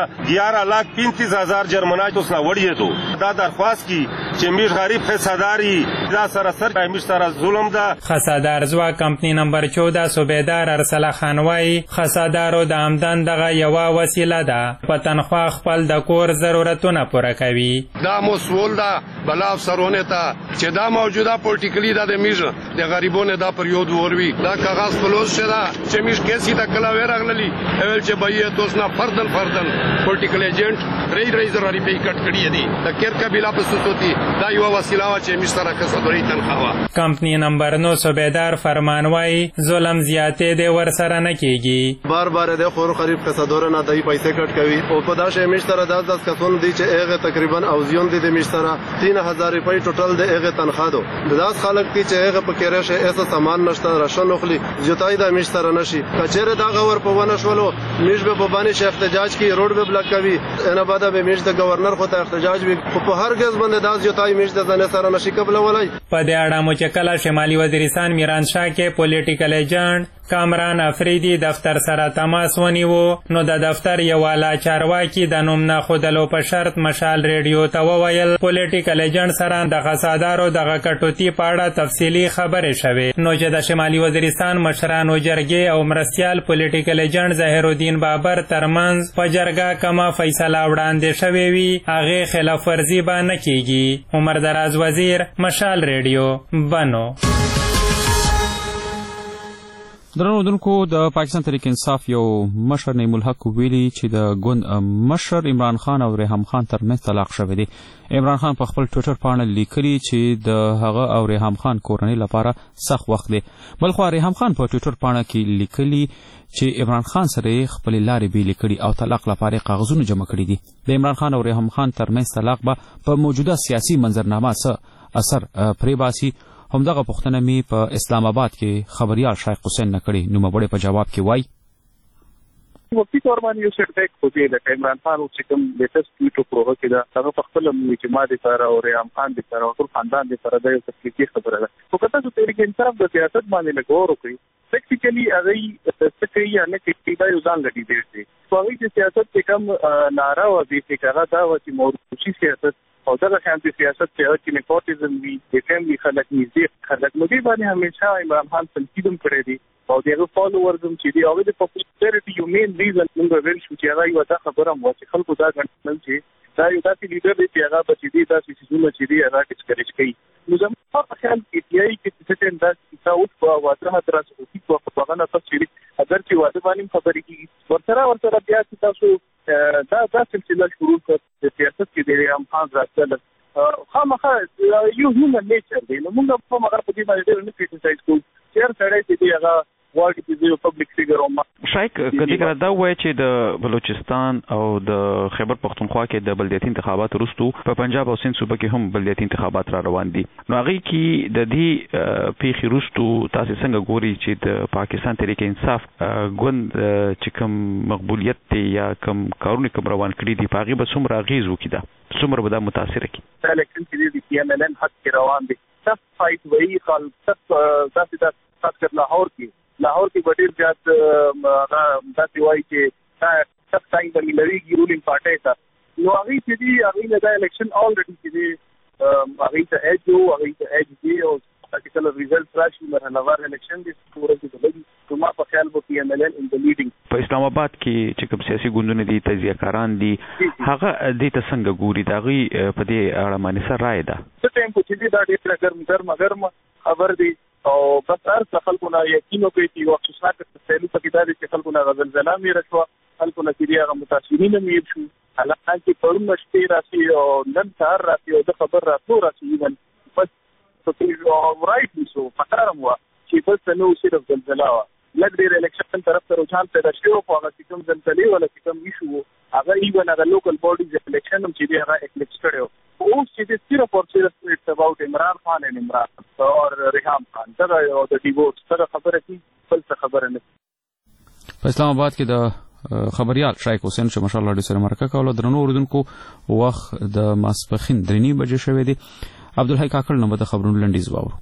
11,35,000 جرمونه توسنا وړي ته دا درخواست کی چې میر غریب حصاداری دا سره میر سره ظلم ده. خسادار ځواک کمپنی نمبر 14 صوبیدار ارسله خان وایي خسادارو د آمدن دغه یوه وسیله ده، په تنخوا خپل د کور ضرورتونه پوره کوي. دا مسئول ده بلا افسرونه ته چې دا موجوده پولیټیکلی دا د میژ د غریبونو دا پریود وروي دا کاغذ کلوز شدا چې میژ کیسې د کلا ورغللی اول چې بایې توسنا فردن پولیټیکل ایجنټ ری زراري پی کټ کړی دی د کیر قبیله په سوتي دا یو وسیله وا چې میژ سره کسبري تنخوا. کمپنی نمبر 9 صوبیدار فرمان وای ظلم زیاتې دی ور سره نه کیږي، بار د خور خرید کسادور نه دای پیسې کټ کوي او په داسې میژ سره 10 کسون دي چې هغه تقریبا او زیون دي د میژ سره 3000 روپۍ ټوټل د هغه تنخوا دو داس خلک دي چې هغه په کېره شه ایسه سامان نشته راشن خلی جتای د میژ سره نشي کچېره دا غور په ونه شولو میژ به باندې شه احتجاج کی روډ به بلاک کوي نه بعد به میژ د گورنر خو ته احتجاج وي په هر ګز باندې داس جتای میژ د ځنه سره نشي قبل ولای. په دې اړه مو چې کله شمالي وزیرستان میران شاه کې پولیټیکل ایجنټ کامران افریدی دفتر سره تماس ونیو نو د دفتر یو والا چارواکي د نوم نه خودلو په شرط مشال ریډیو ته وویل پولیټیکل ایجنټ سره د خسادارو دغه کټوتی په اړه تفصیلی خبرې شوې نو چې د شمالي وزیرستان مشرانو جرګې او مرستیال پولیټیکل ایجنټ ظاهر الدین بابر ترمنځ په جرګه کما فیصله وړاندې شوې وي هغه خلاف ورزي به نه کیږي. عمر دراز وزیر مشال ریډیو بنو. درنو دونکو د پاکستان تحریک انصاف یو مشر نعیم الحق ویلي چې د ګوند مشر عمران خان او ریحام خان ترمنځ طلاق شوی دی. عمران خان په خپل ټویټر باندې لیکلي چې د هغه او ریحام خان کورنۍ لپاره سخت وخت دی. بلخو ریحام خان په ټویټر باندې کې لیکلي چې عمران خان سره خپل لارې بیلې کړي او طلاق لپاره کاغذونه جمع کړي دي. د عمران خان او ریحام خان ترمنځ طلاق به په موجوده سیاسي منظرنامه څه اثر پرې باسي. همدغه پوښتنه می په اسلام آباد کې خبريال شایق حسین نه کړي نو مبړې په جواب کې وای وقتی طور باندې یو څه ټیک کوي د عمران خان او چې کوم لیټست ټویټ وکړو چې دا هغه په خپل اعتماد سره او ریحام خان د سره او ټول خاندان د سره د یو تفصیلي خبره ده. خو کله چې تحریک انصاف د سیاست باندې لګور وکړي پریکټیکلی هغه څه یا نه کې دا یو ځان لګي دي خو هغه د سیاست کې کوم ناره او د فکر دا و چې موروثي سیاست او دغه شانتي سیاست چې نیپوټیزم وی د فیملی خلک نږدې خلک نو دی باندې همیشه عمران خان تنقیدم کړی دی او دغه فالوورز هم چې دی او د پاپولیټیټی یو مین ریزن موږ ویل شو چې هغه یو دا خبره مو چې خلکو دا غنډل چې دا یو داسې لیډر دی چې هغه بچی دی داسې سیستم چې دی هغه ډسکریج کوي. نو زموږ په خیال کې دی چې څه څه دا تاسو په واده درس او په هغه نه تاسو اگر چې واده باندې خبرې کیږي ورسره بیا تاسو دا سلسله شروع کړ د سیاست کې د ریحام خان راځل خامخا یو هیومن نیچر دی نو موږ په هغه په دې باندې ډېر نه کریټیسایز کوو چې سړی چې هغه واټ دی یو پبلک فیګر او شایک کدی کړه دا وایي چې د بلوچستان او د خیبر پختونخوا کې د بلدیاتي انتخابات وروسته په پنجاب او سند صوبه کې هم بلدیاتي انتخابات را روان دي نو هغه کې د دې پیښې وروسته تاسو څنګه ګوري چې د پاکستان تحریک انصاف ګوند چې کوم مقبولیت دی یا کوم کارونه کوم روان کړي دي په هغه به څومره اغیز وکړي دا څومره به دا متاثر کړي دا الیکشن چې دی پی ام ایل ان حق کې روان دي سخت فایټ وایي خالص تاسو خاص لاهور کې ډېر زیات داسې وایي چې دا سخت ټایم باندې لريږي رولینګ پارټي ته نو هغه چې دی هغه دا الیکشن الریډي چې دی هغه ته ایج دی او کله ریزلټ راشي مرحلهوار الیکشن دی ورته دی نو ما په خیال وو پی ام ایل ان ان د لیډینګ په اسلام آباد کې چې کوم سیاسي ګوندونه دي تجزیه کاران دي هغه دې ته څنګه ګوري دا غي په دې اړه باندې سره رائے ده څه ټایم په چې دا ډېر ګرم خبر دی او بس هر خلکو نه یقین وکړي چې وخت څخه تفصیلي پکې دا چې خلکو نه زلزلہ مې راشو خلکو نه چې هغه متاثرین مې شو حالانکه پرون شپې راشي او نن سهار راشي او د خبر راتلو راشي بس څه رائټ نشو فکرم وا چې بس نو صرف زلزلہ وا لږ ډېر الیکشن طرف ته رجحان پیدا شوی او هغه چې کوم زلزلې ولا چې کوم ایشو هغه ایون هغه لوکل باډیز الیکشن هم چې هغه اکلیکس کړو او چې صرف اور صرف اټس اباؤٹ عمران خان and عمران اور ریحام خان دا او د ډیوټس سره خبره کی بل څه خبره نه. په اسلام آباد کې د خبريال شایق حسین چې ماشاءالله ډېر سره مرکه کوله درنو اوردونکو وخت د ماسپخین 3 بجې شوې دي. عبدالحی کاکړ نو د خبرونو لنډیز واورو.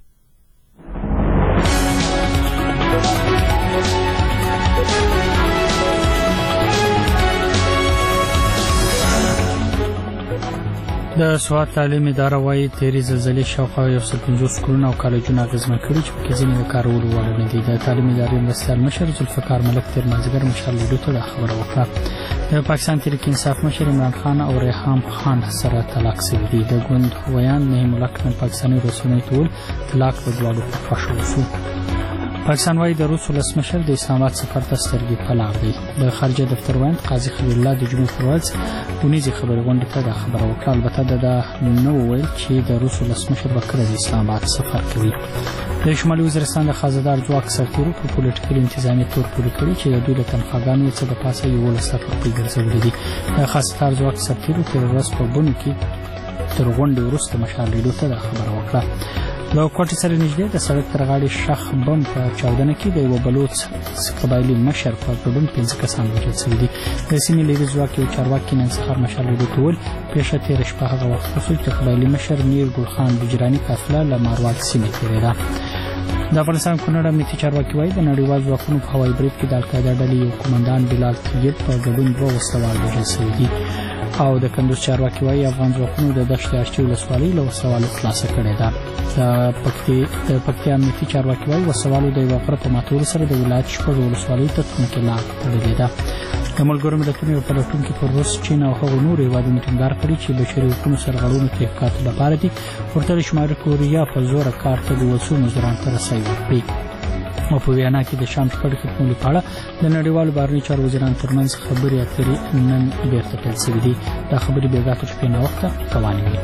د سواد تعلیم اداره وايي تیرې زلزلې شاوخوا 150 کورونه او کالجونه اغېزمن کړي چې پکې ځینې د کارولو وړ نه دي. د تعلیم ادارې مرستیال مشر ذوالفقار ملک تېر مازدیګر مشال لیدو ته دا خبره وکړه. د پاکستان تحریک انصاف مشر عمران خان او ریحام خان سره طلاق شوي دي. د ګوند ویان نعیم الله نن پاکستاني رسنیو ته وویل طلاق د دواړو په خوښه وشو. پاکستان وايي د روس ولسمشر د اسلام آباد سفر ته سترګې په لار دی. د خارجه دفتر ویاند قاضي خلیل الله د جمعې پر ورځ ونیزې خبرې غونډې ته دا خبره وکړه. البته دا نه وویل چې د روس ولسمشر به کله د اسلام آباد سفر کوي. د شمالي وزیرستان د خزادار ځواک سرتیرو په پولیټیکل انتظامیه تور پورې کړي چې د دوی د تنخواګانو څخه د پاسه 11 لک روپۍ ګرځولې دي. د خزادار ځواک سرتیرو تېره ورځ په بنو کې تر غونډې وروسته مشال لیدو ته دا خبره وکړه. له کوټې سره نږدې د سړک تر غاړې شخ بم په چاودنه کې د یوه بلوڅ قبایلي مشر په ګډون 5 کسان وژل شوي دي. د سیمې لیدي ځواک یو چارواکي نن سهار مشال لیدو ته وویل پېښه تېره شپه هغه وخت وشول چې قبایلي مشر میر ګل خان بجراني قافله له ماروال سیمې تېرېده. د افغانستان کونړ امنیتي چارواکي وایي د نړیوال ځواکونو په هوایي برید کې د القاعده ډلې یو قومندان بلال طیب په ګډون 2 وسلوال وژل شوي دي. او د کندوز چارواکي وایي افغان ځواکونو د دشت اشتي ولسوالۍ له وسلوالو خلاصه کړې ده. د پکتیا امنیتي چارواکي وایي وسلوالو د یوه غره په ماتولو سره د ولایت 6 ولسوالیو ته تلونکې لار تړلې ده. د ملګرو ملتونو یو پلټونکي پر روس چین او هغو نورو هېوادونو ټینګار کړی چې بشري حقونو سرغړونو تحقیقاتو لپاره دي ورته د شمالي کوریا په زوره کار ته د وسو مزدورانو ته رسۍ ورکړي. او په ویانا کې د شام شخړې ختمولو په اړه د نړیوالو بهرنیو چارو وزیرانو ترمنځ خبرې اترې نن بیرته پیل شوې دي. دا خبرې بېګا تر شپې ناوخته روانې وې.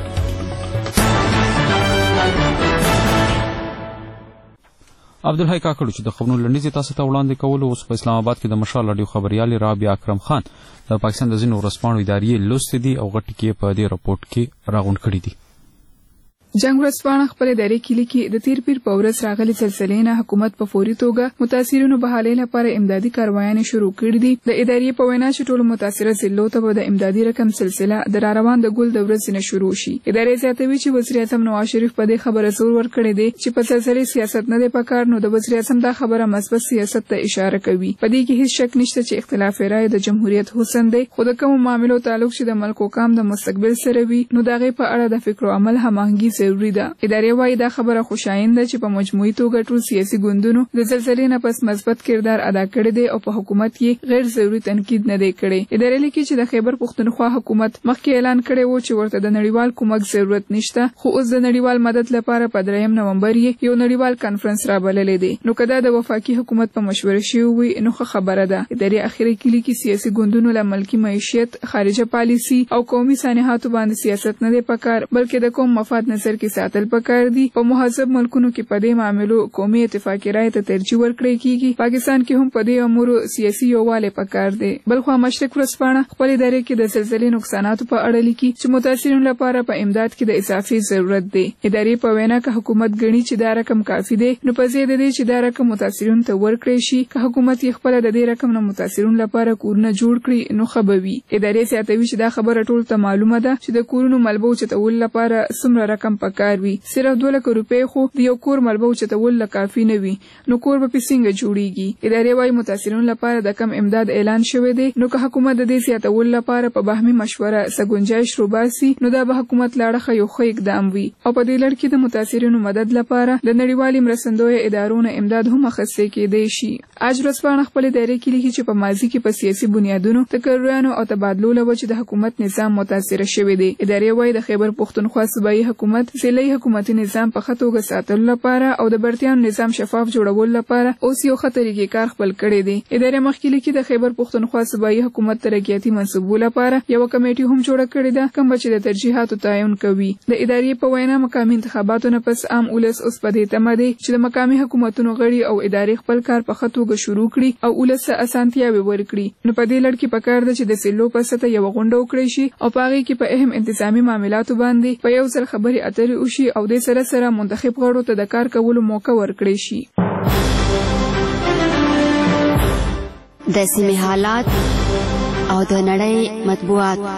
عبدالحی کاکړ چې د خبرونو لنډیز تاسو ته وړاندې کولو اوس په اسلام آباد کې د مشال راډیو خبريال رابعه اکرم خان د پاکستان د ځینو ورځپاڼو ادارې لوستې دي او غټې کې په دې راپورټ کې راغونډ کړي دي. جنگ ورځپاڼه خپل ادارې کې لیکي د تیر پیر په ورځ راغلي زلزلې نه حکومت په فوري توګه متاثرینو بحالۍ لپاره امدادي کاروایانې شروع کړې دي. د ادارې په وینا چې ټولو متاثره ضلعو ته به د امدادي رقم سلسله د راروان د ګل د ورځې نه شروع شي. ادارې زیاتوي چې وزیر اعظم نواز شریف په دې خبره زور ورکړی دی چې په زلزلې سیاست نه دی پکار، نو د وزیر اعظم دا خبره مثبت سیاست ته اشاره کوي. په دې کې هیڅ شک نشته چې اختلاف رائے د جمهوریت حسن دی، خو د کوم معاملو تعلق چې د ملک حکام د مستقبل سره وي نو د هغې په اړه د فکر او عمل هماهنګي ضروري ده. ادارې وايي دا خبره خوشایند ده چې په مجموعي توګه ټول سیاسي ګوندونو د زلزلې نه پس مثبت کردار ادا کړی دی او په حکومت کې غیر ضروري تنقید نه دی کړی. ادارې لیکي چې د خیبر پښتونخوا حکومت مخکې اعلان کړی و چې ورته د نړیوال کومک ضرورت نشته، خو اوس د نړیوال مدد لپاره په 3 نومبر یو نړیوال کانفرنس رابللی دی. نو کدا د وفاقي حکومت په مشوره شوی وي نو خبره ده. ادارې اخیری کې لیکي سیاسي ګوندونو له ملکی معیشت، خارجه پالیسی او قومي سانحاتو باندې سیاست نه دی پکار، بلکې د قوم مفاد نظر کې ساتل پکار دی. په مهذب ملکونو کې په دې معاملو قومي اتفاقی رائے ته ترجیح ورکړی کیږي. پاکستان کې هم په دې امور سیاسي یووالی پکار دی. بلخو مشرق ورځپاڼه خپل ادارې کې د زلزلې نقصاناتو په اړه لیکي چې متاثرینو لپاره په امداد کې د اضافي ضرورت دی. ادارې په وینا کې حکومت غني چې دا رقم کافي دی، نو په زیاده دی چې دا رقم متاثرینو ته ورکړي شي. که حکومت یې خپل د دې رقم نه متاثرینو لپاره کورونه جوړ کړي نو خبوي. ادارې زیاتوي چې دا خبره ټول ته معلومه ده چې د کورونو ملبو چتول لپاره څومره رقم پکار وي. صرف 2 لک روپۍ خو د یو کور ملبو چتول کافي نه وي، نو کور به څنګه جوړیږي. ادارې وايي متاثرینو لپاره د کم امداد اعلان شوی دی، نو که حکومت د دې زیاتول لپاره په باهمي مشوره سګنجایش روباسي نو دا به حکومت لاړه یو ښه اقدام وي. او په دې لړ کې د متاثرینو مدد لپاره د نړیوالي مرستندوی ادارونو امداد هم اخیستل کېدای شي. اج ورځپاڼه خپل ادارې کې لیکي چې په ماضي کې په سیاسي بنیادونو تکرارونو او تبادلو له وجې د حکومت نظام متاثر شوی دی. ادارې وايي د خیبر پښتونخوا صوبایي حکومت حکومت ضلعي حکومتي نظام په ښه توګه ساتلو لپاره او د برتیانو نظام شفاف جوړولو لپاره اوس یو ښه طریقې کار خپل کړی دی. ادارې مخکې لیکي د خیبر پښتونخوا صوبایي حکومت ترقیاتي منصوبو لپاره یو کمیټه هم جوړه کړې ده کوم چې د ترجیحاتو تعین کوي. د ادارې په وینا مقامي انتخاباتو نه پس عام ولس اوس په دې تمه دی چې د مقامي حکومتونو غړي او ادارې خپل کار په ښه توګه شروع کړي او ولس ته اسانتیاوې ورکړي. نو په دې لړ کې پکار ده چې د سیلو په سطح یو غونډه وکړي شي او په هغې کې په اهم انتظامي معاملاتو باندې په یو ځل خبرې اترې وشي او دې سره سره منتخب غړو ته د کار کولو موقع ورکړي شي. د سیمې حالات او د نړۍ مطبوعات.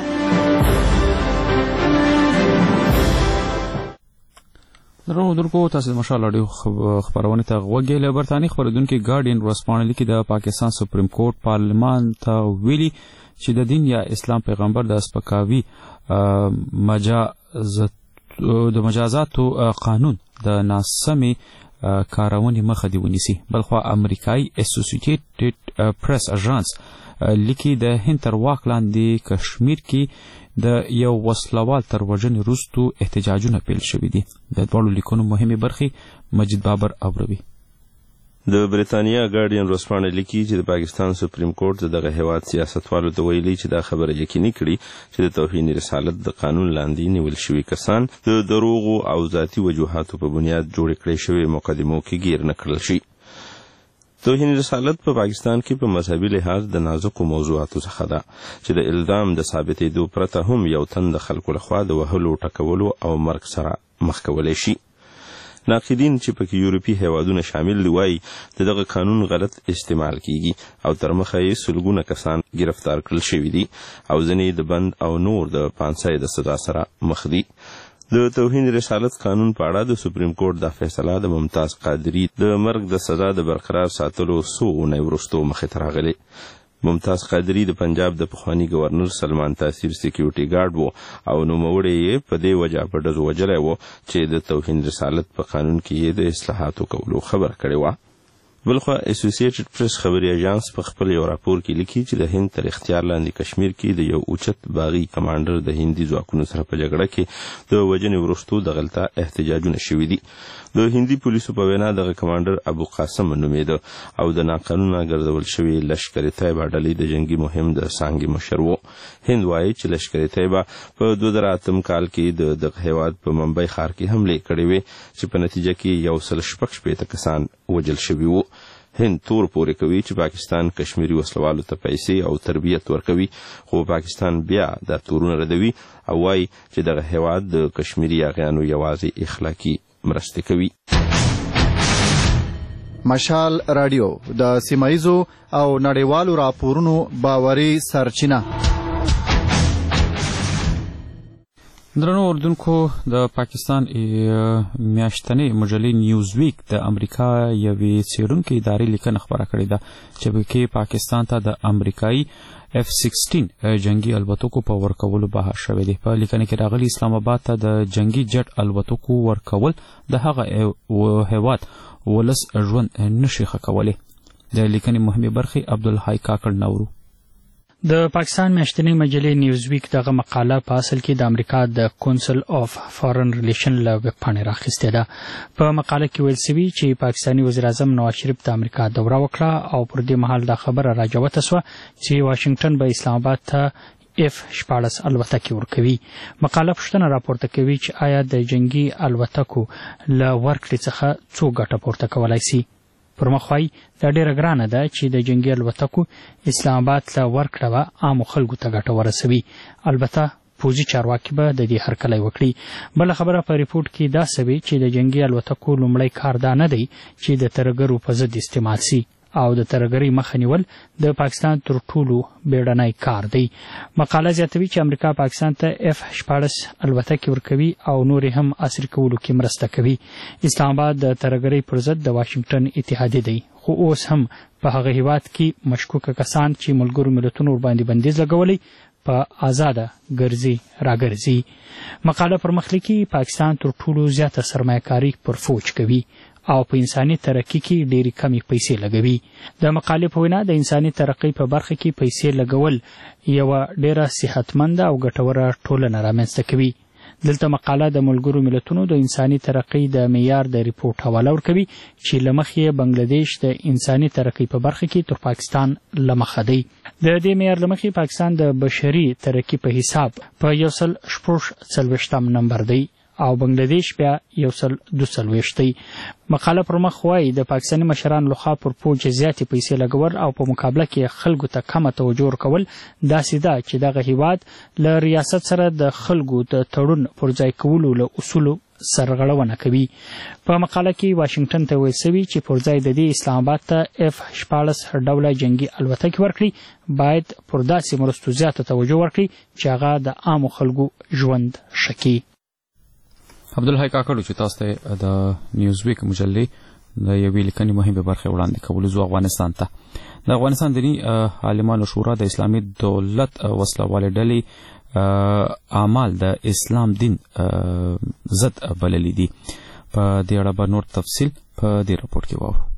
درنو تاسو د مشال اډیو خبرونه ته غوږی له برتانی خبرونکو ګارډین ورسپانلی کې د پاکستان سپریم کورټ پارلمان ته ویلي چې د دین یا اسلام پیغمبر د سپکاوي مجازاتو قانون د ناسمي کارونې مخه دی ونیسي. بلخوا امریکایي اسوسییټډ پریس اژانس لیکي د هند تر واک لاندې کشمیر کې د یو وسلوال تر وژنې وروسته احتجاجونه پیل شوي دي. د دواړو لیکونو مهمې برخې مجید بابر اوروي. د بریتانیا ګارډین ورسپانلی لیکي چې د پاکستان سپریم کورټ دغه هیواد سیاستوالو ته ویلي چې دا خبره یقیني کړي چې د توهین رسالت د قانون لاندې نیول شوي کسان د دروغو او ذاتي وجوهاتو په بنیاد جوړې کړې شوې مقدمو کې گیر نه کړل شي. توهین رسالت په پاکستان کې په مذهبي لحاظ د نازکو موضوعاتو څخه ده چې د الزام د ثابتېدو پرته هم یو تن د خلکو لخوا د وهلو ټکولو او مرګ سره مخ کولی شي. ناقدین چې پکې یورپی هیوادونه شامل دي وایي د دغه قانون غلط استعمال کیږي او تر مخه یې سلګونه کسان گرفتار کړل شوي دي او ځینې د بند او نور د 500 د سزا سره مخ دي. د توهین رسالت قانون په اړه د سپریم کورټ د فیصله د ممتاز قادری د مرګ د سزا د برقرار ساتلو څو اونۍ وروسته مخې ته راغلی. ممتاز قادری د پنجاب د پخوانی گورنر سلمان تاثیر سکیورټي ګارد وو او نوموړی یې په دې وجه په ډزو وجلی وو چې د توهین رسالت په قانون کې یې د اصلاحاتو کولو خبر کړې وه. بلخوا اسوسییټډ پریس خبري اژانس په خپل یو راپور کې لیکي چې د هند تر اختیار لاندې کشمیر کې د یو اوچت باغي کمانډر د هندي ځواکونو سره په جګړه کې د وژنې وروسته دغلته احتجاجونه شوي دي. د هندي پولیسو په وینا دغه کمانډر ابو قاسم نومېده او د ناقانونه ګرځول شوي لشکر طیبه ډلې د جنگي مهم د څانګې مشر و. هند وایي چې لشکر طیبه په 2008 کال کې د هیواد په ممبئی ښار کې حمله کړې وې چې په نتیجه کې 116 کسان وژل شوي وو. هند تور پورې کوي چې پاکستان کشمیری وسلوالو ته پیسې او تربیت ورکوي خو پاکستان بیا د تورونه ردوي او وایي چې دغه هیواد د کشمیری یاغیانو یوازې اخلاقی مرسته کوي. مشال رادیو د سیمایزو او نړیوالو راپورونو باوري سرچینه. درنو اردوونکو د پاکستان میاشتنۍ مجلې نیوز ویک د امریکا یوې څېړونکې ادارې لیکنه خپره کړې ده چې پکې پاکستان ته د امریکایي F-16 جنگي الوتکو په ورکولو بحث شوی دی. په لیکنه کې راغلی اسلام آباد ته د جنگي جټ الوتکو ورکول د هغه هیواد ولس ژوند نشي ښه کولی. د لیکنې مهمې برخې عبدالحی کاکړ نورو. د پاکستان میاشتنۍ مجلې نیوز ویک دغه مقاله په اصل کې د امریکا د کونسل اف فارن ریلیشن له ویب پاڼې راخیستې ده. په مقاله کې ویل شوي چې پاکستاني وزیر اعظم نواز شریف د امریکا دوره وکړه او پر دې مهال دا خبره راجوته سوه چې واشنگټن به اسلام آباد ته F-14 الوتکې ورکوي. مقاله پوښتنه راپورته کوي چې آیا د جنگي الوتکو له ورکړې څخه څو ګټه پورته کولی سي. پر مخوای دا ډیره ګرانه ده چې د جنگي الوتکو اسلام آباد له ورکړه به عامو خلکو ته ګټه ورسوي. البته پوځي چارواکي به د دې هرکلی وکړي. بله خبره په ریپورټ کې دا سوي چې د جنگي الوتکو لومړی کار دا نه دی چې د ترهګرو په ضد استعمال سي او د ترهګرۍ مخه نیول د پاکستان تر ټولو بیړنی کار دی. مقاله زیاتوي چې امریکا پاکستان ته F-14 الوتکې ورکوي او نورې هم عصري کولو کې مرسته کوي. اسلام آباد د ترهګرۍ پر ضد د واشنگټن اتحادیه دی خو اوس هم په هغه هیواد کې مشکوکه کسان چې ملګرو ملتونو ورباندې بندیز لګولی په آزاده ګرځي راګرځي. مقاله پر مخ لیکي پاکستان تر ټولو زیاته سرمایه‌کاري پر فوج کوي او په انساني ترقی کې ډېری کمی پیسې لګوي. د مقالې په وینا د انساني ترقی په برخه کې پیسې لګول یو ډېره صحتمند او ګټوره ټولنه رامنځته کوي. دلته مقاله د ملګرو ملتونو د انساني ترقۍ د معیار د ریپورت حواله ورکوي چې لمخې بنگلاديش د انساني ترقۍ په برخه کې تر پاکستان لمخه دی. د دې معیار لمخې پاکستان د بشري ترقۍ په حساب په 140 نمبر دی او بنگلاديش بیا 142 دی. مقاله پر مخ وایي د پاکستاني مشرانو لخوا پر پوج زیاتې پیسې لګول او په مقابله کې خلکو ته کمه توجه ورکول داسې ده چې دغه هیواد له ریاست سره د خلکو د تړون پر ځای کولو له اصولو سرغړونه کوي. په مقاله کې واشنگټن ته ویل شوي چې پر ځای د دې اسلام آباد ته F-14 ډوله جنگي الوتکې ورکړي باید پر داسې مرستو زیاته توجه ورکړي چې هغه د عامو خلکو ژوند ښه کړي. عبدالحی کاکړ چې تاسو ته د نیوز ویک مجلې د یوې لیکنې مهمه برخه وړاندې کولو زو افغانستان ته د افغانستان دینی عالمانو شورا د اسلامي دولت وسلوالې ډلې اعمال د اسلام دین ضد بللي دي. په دې اړه به نور تفصیل په دې راپور کې واورو.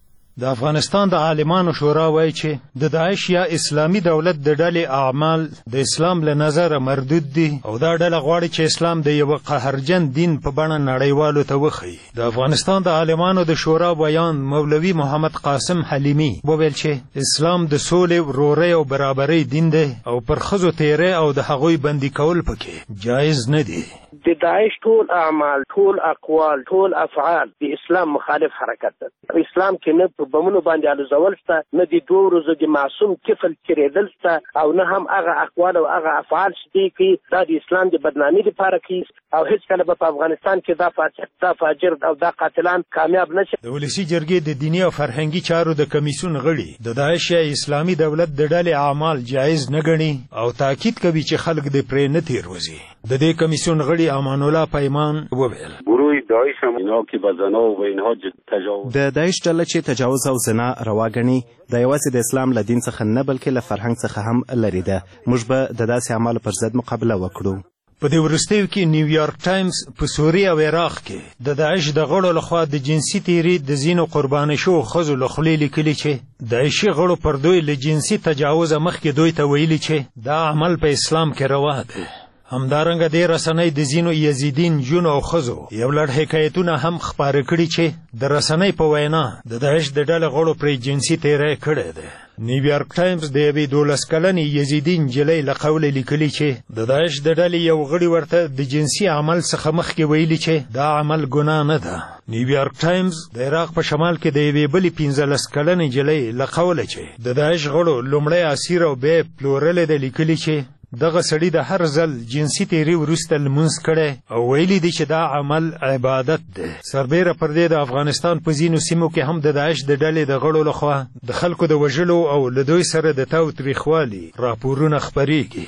د افغانستان د عالمانو شورا وایي چې د داعش یا اسلامي دولت د ډلې اعمال د اسلام له نظره مردود دي او دا ډله غواړي چې اسلام د یو قهرجن دین په بڼه نړیوالو ته وښیي. د افغانستان د عالمانو د شورا بیان مولوي محمد قاسم حلیمي وویل چې اسلام د سولې، ورورۍ او برابرۍ دین دی او پر ښځو تیری او د هغوی بندي کول پکې جایز نه دي. د داعش ټول اعمال، ټول اقوال، ټول افعال د اسلام مخالف حرکت ده. اسلام کې نه په بمونو باندې الوزول شته، نه د 2 ورځو د معصوم کفل کېدل شته، او نه هم هغه اقوال او هغه افعال چې کوي دا د اسلام د بدنامي لپاره کوي او هیڅ کله به په افغانستان کې دا فاسق، دا فاجر او دا قاتلان کامیاب نشي. د ولسی جرګې د دینی او فرهنګي چارو د کمیسیون غړي د داعش یا اسلامي دولت د ډلې اعمال جایز نه ګڼي او تاکید کوي چې خلک د پرې نه تیروځي. د دې کمیسیون غړي امان الله پیمان وویل گروه داعش هم اینا که به زنا و اینها تجاوز د داعش ډله چې تجاوز او زنا روا ګڼي د یوازې د اسلام له دین څخه نه بلکې له فرهنګ څخه هم لرې ده. موږ به د داسې اعمالو پر ضد مقابله وکړو. په دې وروستیو کې نیویارک ټایمز په سوریه او عراق کې د داعش د غړو لخوا د جنسي تیري د ځینو قرباني شوو ښځو له خولې لیکلي چې داعشي غړو پر دوی له جنسي تجاوزه مخکې دوی ته ویلي چې دا عمل په اسلام کې روا دی. همدارنګه دې رسنۍ د ځینو یزیدین جون او ښځو یو لړ حکایتونه هم خپاره کړي چې د رسنۍ په وینا د داعش د ډلې غړو پرې جنسي تیری کړی دی. نیویارک ټایمز د یوې 12 کلنې یزیدي نجلۍ له قوله لیکلي چې د داعش د ډلې یو غړي ورته د جنسي عمل څخه مخکې ویلي چې دا عمل ګناه نه ده. نیویارک ټایمز د عراق په شمال کې د یوې بلې 15 کلنې نجلۍ له قوله چې د داعش غړو لومړی اسیر او بیا پلورلی ده لیکلي چې دغه سړي د هر ځل جنسي تیری وروسته لمونځ کړی او ویلي دي چې دا عمل عبادت دی. سربیره پر دې د افغانستان په ځینو سیمو کې هم د داعش د ډلې د غړو لخوا د خلکو د وژلو او له دوی سره د تاوتریخوالي راپورونه خپریږي.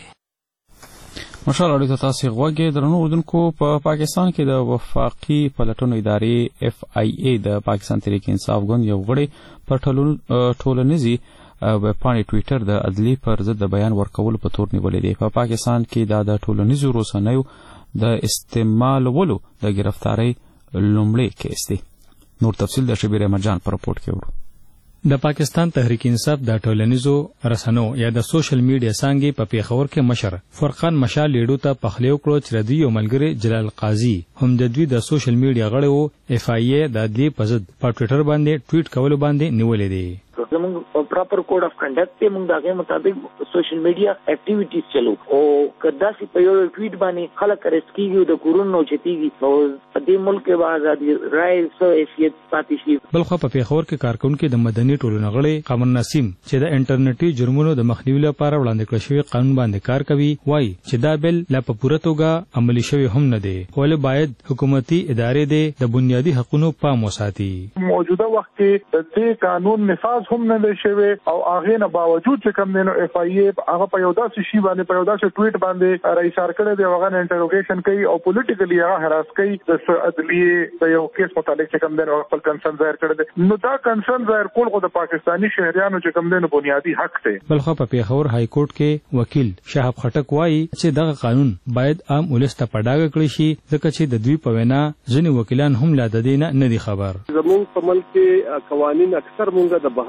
مشال اړیو ته تاسو غوږی درنو اردوونکو په پاکستان کې د وفاقي پلټنو ادارې FIA د پاکستان تحریک انصاف ګوند یو غړی په ټولنیزي ویبپاڼې ټویټر د عدلي پر ضد د بیان ورکولو په تور نیولې دی. په پاکستان کې دا د ټولنیزو رسنیو د استعمالولو د گرفتارۍ لومړی کیس دی. نور تفصیل د شبیر احمد جان پر راپورټ کې ورو. د پاکستان تحریک انصاف د ټولنیزو رسنیو یا د سوشل میډیا څانګې په پیښور کې مشر فرقان مشال لیډو ته پخلیو کړو چې د یو ملګری جلال قاضي هم د دوی د سوشل میډیا غړي وو. FIA د عدلي په ضد په ټویټر باندې ټویټ کولو باندې نیولې دی. زموږ پراپر کوډ اف کنډکټ ته موږ دغه مطابق سوشل میډیا اکټیویټیز چلو او کدا سي په یو ټویټ باندې خلک ریسک کیږي د کورونو چتیږي او په دې ملک کې آزادي رائے سو حیثیت پاتې شي. بلخو په پیښور کې کارکونکو د مدني ټولنې غړي قمر نسیم چې د انټرنیټي جرمونو د مخنیوي لپاره وړاندې کړل شوی قانون باندې کار کوي وایي چې دا بل لا په پوره توګه عملي شوی هم نه دی. ولې باید حکومتي ادارې د بنیادي حقوقو پام وساتي. موجوده وخت کې د دې قانون نفاذ هم نه دی شوی او هغه نه باوجود چې کوم دینو FIA هغه په یو داسې شی باندې په یو داسې ټویټ باندې رئیسار کړی دی هغه انټروګیشن کوي او پولیټیکلی هغه هراس کوي د عدلیه د یو کیس متعلق چې کوم دینو خپل کنسرن ظاهر کړی دی. نو دا کنسرن ظاهر کول خو د پاکستانی شهریانو چې کوم دینو بنیادی حق دی. بلخو په پیښور های کورټ کې وکیل شهاب خټک وایي چې دغه قانون باید عام ولس ته پډاګه کړی شي ځکه چې د دوی په وینا ځینې وکیلان هم لا د دې نه دي خبر. زموږ په ملک کې قوانین اکثر مونږ د بهر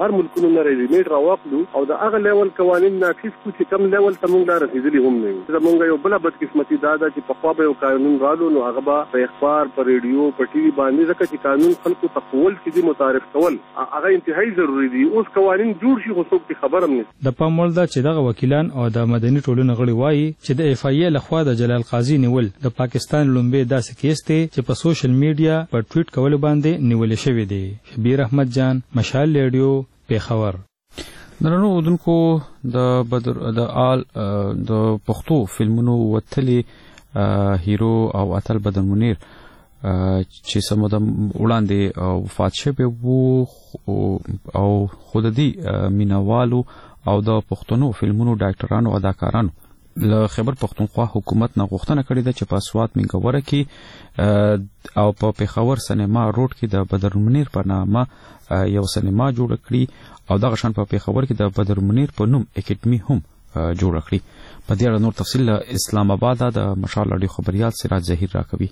بهر ملکونو نه ریډیمیډ راواخلو او د هغه لیول قوانین نافذ کړو چې کم لیول ته موږ لا رسېدلي هم نه یو. زموږ یو بله بدقسمتي دا ده چې پخوا به یو قانون رالو نو هغه به په اخبار په ریډیو په ټي وي باندې ځکه چې قانون خلکو ته قول چې دي متعارف کول هغه انتهایی ضروري دي. اوس قوانین جوړ شي خو څوک خبر هم نه. د پام وړ ده چې دغه وکیلان او د مدني ټولنو غړي وایي چې د اف ای ای لخوا د جلال قاضي نیول د پاکستان لومبي داسې کیس دی چې په سوشل میډیا په ټویټ کولو باندې نیول شوی دی. شبیر احمد جان، مشال ریډیو، پیښور. درنو اودونکو د بدر د آل د پښتو فلمونو وتلي هیرو او اتل بدر منیر چې سمو د وړاندې وفات شوی وو او خوددي مینوالو او د پښتنو فلمونو ډایرکټرانو اداکارانو له خیبر پښتونخوا حکومت نه غوښتنه کړې ده چې په اسوات منګوره کې او په پیښور سینما روډ کې د بدر منیر په نامه یو سینما جوړ کړي او دغه شان په پیښور کې د بدر منیر په نوم اکیډمي هم جوړ کړي. په دې اړه نور تفصیل اسلام آباد د مشال اډیو خبريال سراج ظهیر راکوي.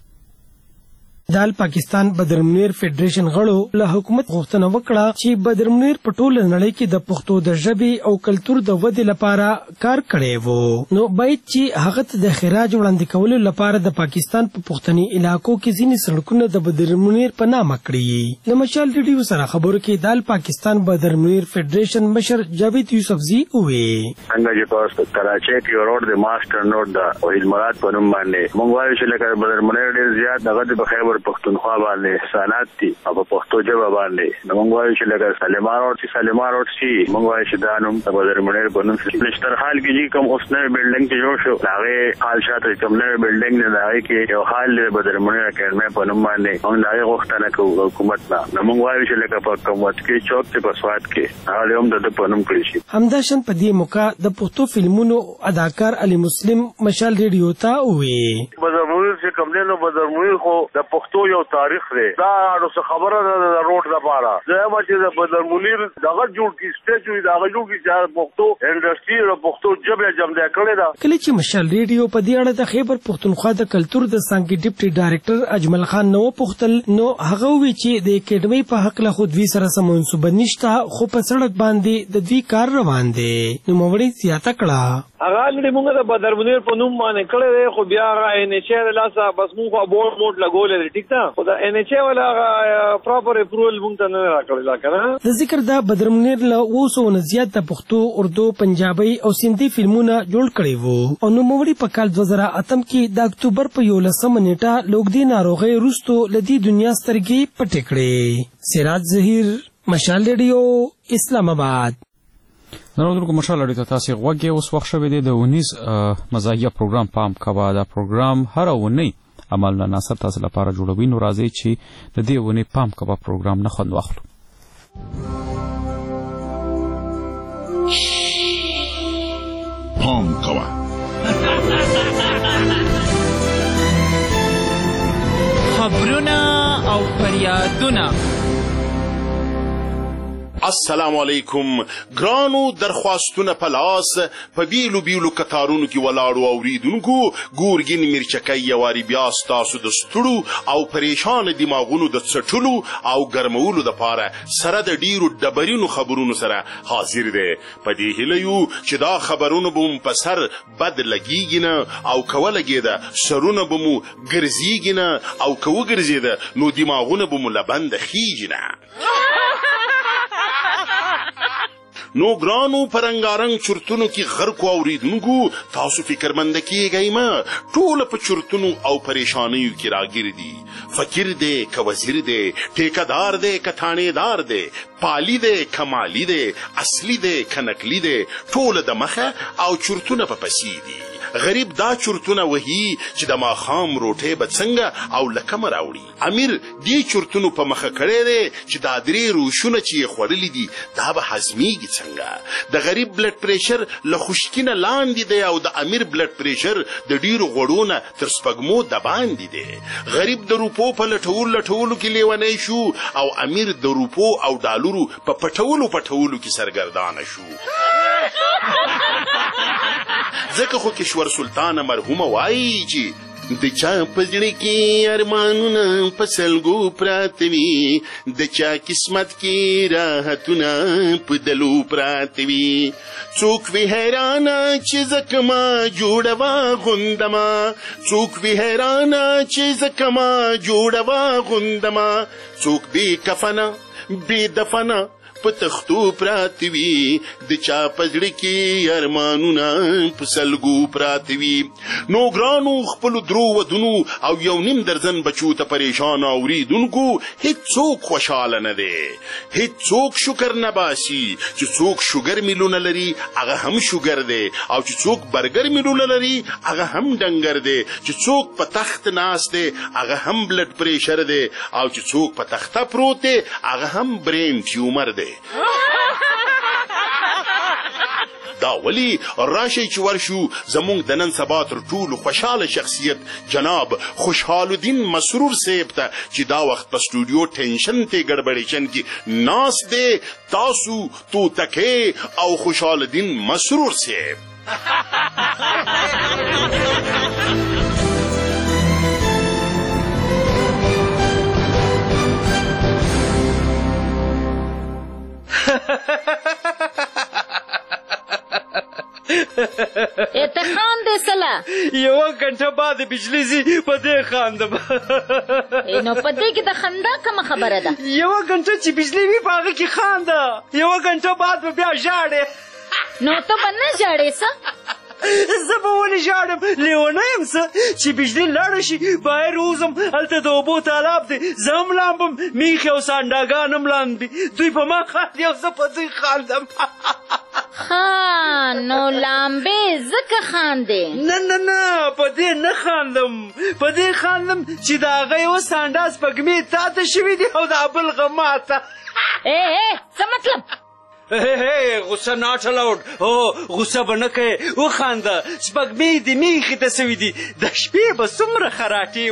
د پاکستان بدر منیر فدریشن غړو له حکومت غوښتنه وکړه چې بدر منیر په ټوله نړۍ کې د پښتو د ژبې او کلتور د ودې لپاره کار کړی وو. نو باید چې هغه ته د خراج وړاندې کولو لپاره د پاکستان په پښتني علاقو کې ځینې سړکونه د بدر منیر په نامه کړي. د مشال ریډیو سره خبرو کې د پاکستان بدر منیر فدریشن مشر جاوید یوسفزی وویل څنګه چې په کراچۍ کې روډ د ماستر نوټ د وحید مراد په نوم باندې موږ وایو چې لکه بدر منیر ډېر زیات دغه د خیبر پښتونخوا باندې احسانات دي او په پښتو ژبه باندې نو موږ وایو چې لکه سلیمان روډ شي موږ وایو چې دا نوم د بدر منیر په نوم نشتر حال کې کوم اوس نوې بلډینګ چې جوړ شو هغه حال شاته کوم نوې بلډینګ نه هغه کې یو حال د بدر منیر اکیډمي په نوم باندې موږ هغه غوښتنه کوو حکومت نه نو موږ وایو چې لکه په کومت کې چوک ته په سواد کې هغه هم د په نوم کړی شي. همداشن په دې موقع د پښتو فلمونو اداکار علي مسلم مشال ریډیو ته وویل بدر منیر چې کوم نه بدر منیر خو د پښتو یو تاریخ دی دا نو څه خبره ده د روډ لپاره زما چې د بدر منیر دغه جوړ کی سټیچو دغه جوړ کی چې پښتو انډستری او پښتو ژبه جمع کړي دا. کله چې مشال ریډیو په دې اړه د خیبر پښتونخوا د کلتور د څنګه ډیپټي ډایرکټر اجمل خان نو پختل نو هغه وی چې د اکیډمي په حق له خود وی سره سم منسوبه نشته خو په سړک باندې د دې کار روان دی. نو موړی زیاته کړه هغه لري موږ د بدر منیر په نوم باندې کړی خو بیا هغه ان ایچ ای لاسه بس موږ بورډ موډ لګولې ټیک ده خو د ان ایچ ای ولا پراپر اپروول موږ ته نه راکړل کنه. د ذکر د بدر منیر له 200 زیات د پښتو اردو پنجابي او سندي فلمونه جوړ کړي وو او نو موړي په کال 2008 کې د اکتوبر په 11 نیټه لوګدي ناروغي وروستو لدی دنیا سترګې پټې کړې. سراج ظهیر، مشال ریډیو، اسلام آباد. نو کوم مشال اړیته تاسو غوږی اوس وخت شوه دی د ونیز مزاحیه پروګرام پام کوا دا پروګرام هر ونی عمل نه ناصر تاسو لپاره جوړوي. نو راځي چې د دې ونی پام کوا پروګرام نه خوند واخلو. پام کوا خبرونه او فریادونه. السلام علیکم. ګرانو درخواستونه په لاس په بیلو بیلو کتارونو کې ولاړو اوریدونکو ګورګین میرچکۍ یواري بیا ستاسو د ستړو او پریشان دماغونو د څټلو او ګرمولو دپاره سره د ډیرو ډبرینو خبرونو سره حاضر دی. په دې هیله یو چې دا خبرونه به مو په سر بد لګیږي نه او که ولګېده سرونه به مو ګرځېږي نه او که وګرځېده نو دماغونه به مو له بنده خیږي نه. نو ګرانو پرنګارنګ چرتونو کې غرقو اوریدونکو تاسو فکرمند کیږئ ما ټول په چرتونو او پریشانیو کې راګیر دي. فقیر دی که وزیر دی ټیکدار دی که تانیدار دی پالی دی که مالی دی اصلی دی که نقلی دی ټول د مخه او چرتونه په پسې دي. غریب دا چرتونه وهي چې د ماښام روټۍ به څنګه او لکمه راوړي. امیر دې چرتونو په مخه کړی دی چې دا 3 روشونه چې یې خوړلي دي دا به هضمیږي څنګه. د غریب بلډ پریشر له خشکینه لاندې دی او د امیر بلډ پریشر د ډیرو غوړو نه تر سپږمو د باندې دی. غریب د روپو په لټولو کې لیونی شو او امیر د روپو او ډالرو په پټولو کې سرګردانه شو. ځکه خو کشور سلطانه مرحومه وایي چې د چا پزړه کې ارمانونه په سلګو پراته وي د چا قسمت کې راحتونه په دلو پراته وي څوک وی حیرانه چې زکما جوړوا غوندما څوک وی حیرانه چې زکما جوړوا غوندما څوک بې کفنه بې دفنه په تختو پراته وي د چا پزړه کې ارمانونه په سلګو پراته وي نو ګرانو خپلو درو ودونو او یو نیم درزن بچو ته پریشان اوریدونکو هیڅوک خوشحاله نه دی هیڅوک شکر نه باسي چې څوک شوګر میلونه لري هغه هم شوګر دی او چې څوک برګر میلونه لري هغه هم ډنګر دی چې څوک په تخت ناست دی هغه هم بلډ پریشر دی او چې څوک په تخته پروت دی هغه هم برین ټیومر دی دا ولی راشي چې ورشو زمونږ د نن سبا تر ټولو خوشحاله شخصیت جناب خوشحال الدین مسرور صاحب ته چې دا وخت په سټوډیو ټینشن ته ګډبډیشن کې ناس دی تاسو تو تکې او خوشحال الدین مسرور صاحب ته خاندې سلا یوه ګنټه بعد بجلی زی په دې خاندم نو په دې کې د خندا کومه خبره ده یوه ګنټه چې بجلی وي په هغه کې خانده یوه ګنټه بعد به بیا ژاړې نو ته به نه ژاړې څه زه به ولې ژاړم لیونه یم څه چې بجلی لاړه شي بهر ووځم هلته د اوبو تالاب دی زه هم لامبم میخې او سانډاګان هم لاندې دوی په ما خاندي او زه په دوی خاندم نو لامبې ځکه خاندې نه په دې نه خاندم په دې خاندم چې د هغه یوه سانډا سپږمې تا ته شوي دي او د بل غه ما ته څه مطلب غصه ناټ الاؤډ غصه به نه کوې وخانده سپږمې دې میخې ته سوي دي د شپې به څومره خراټې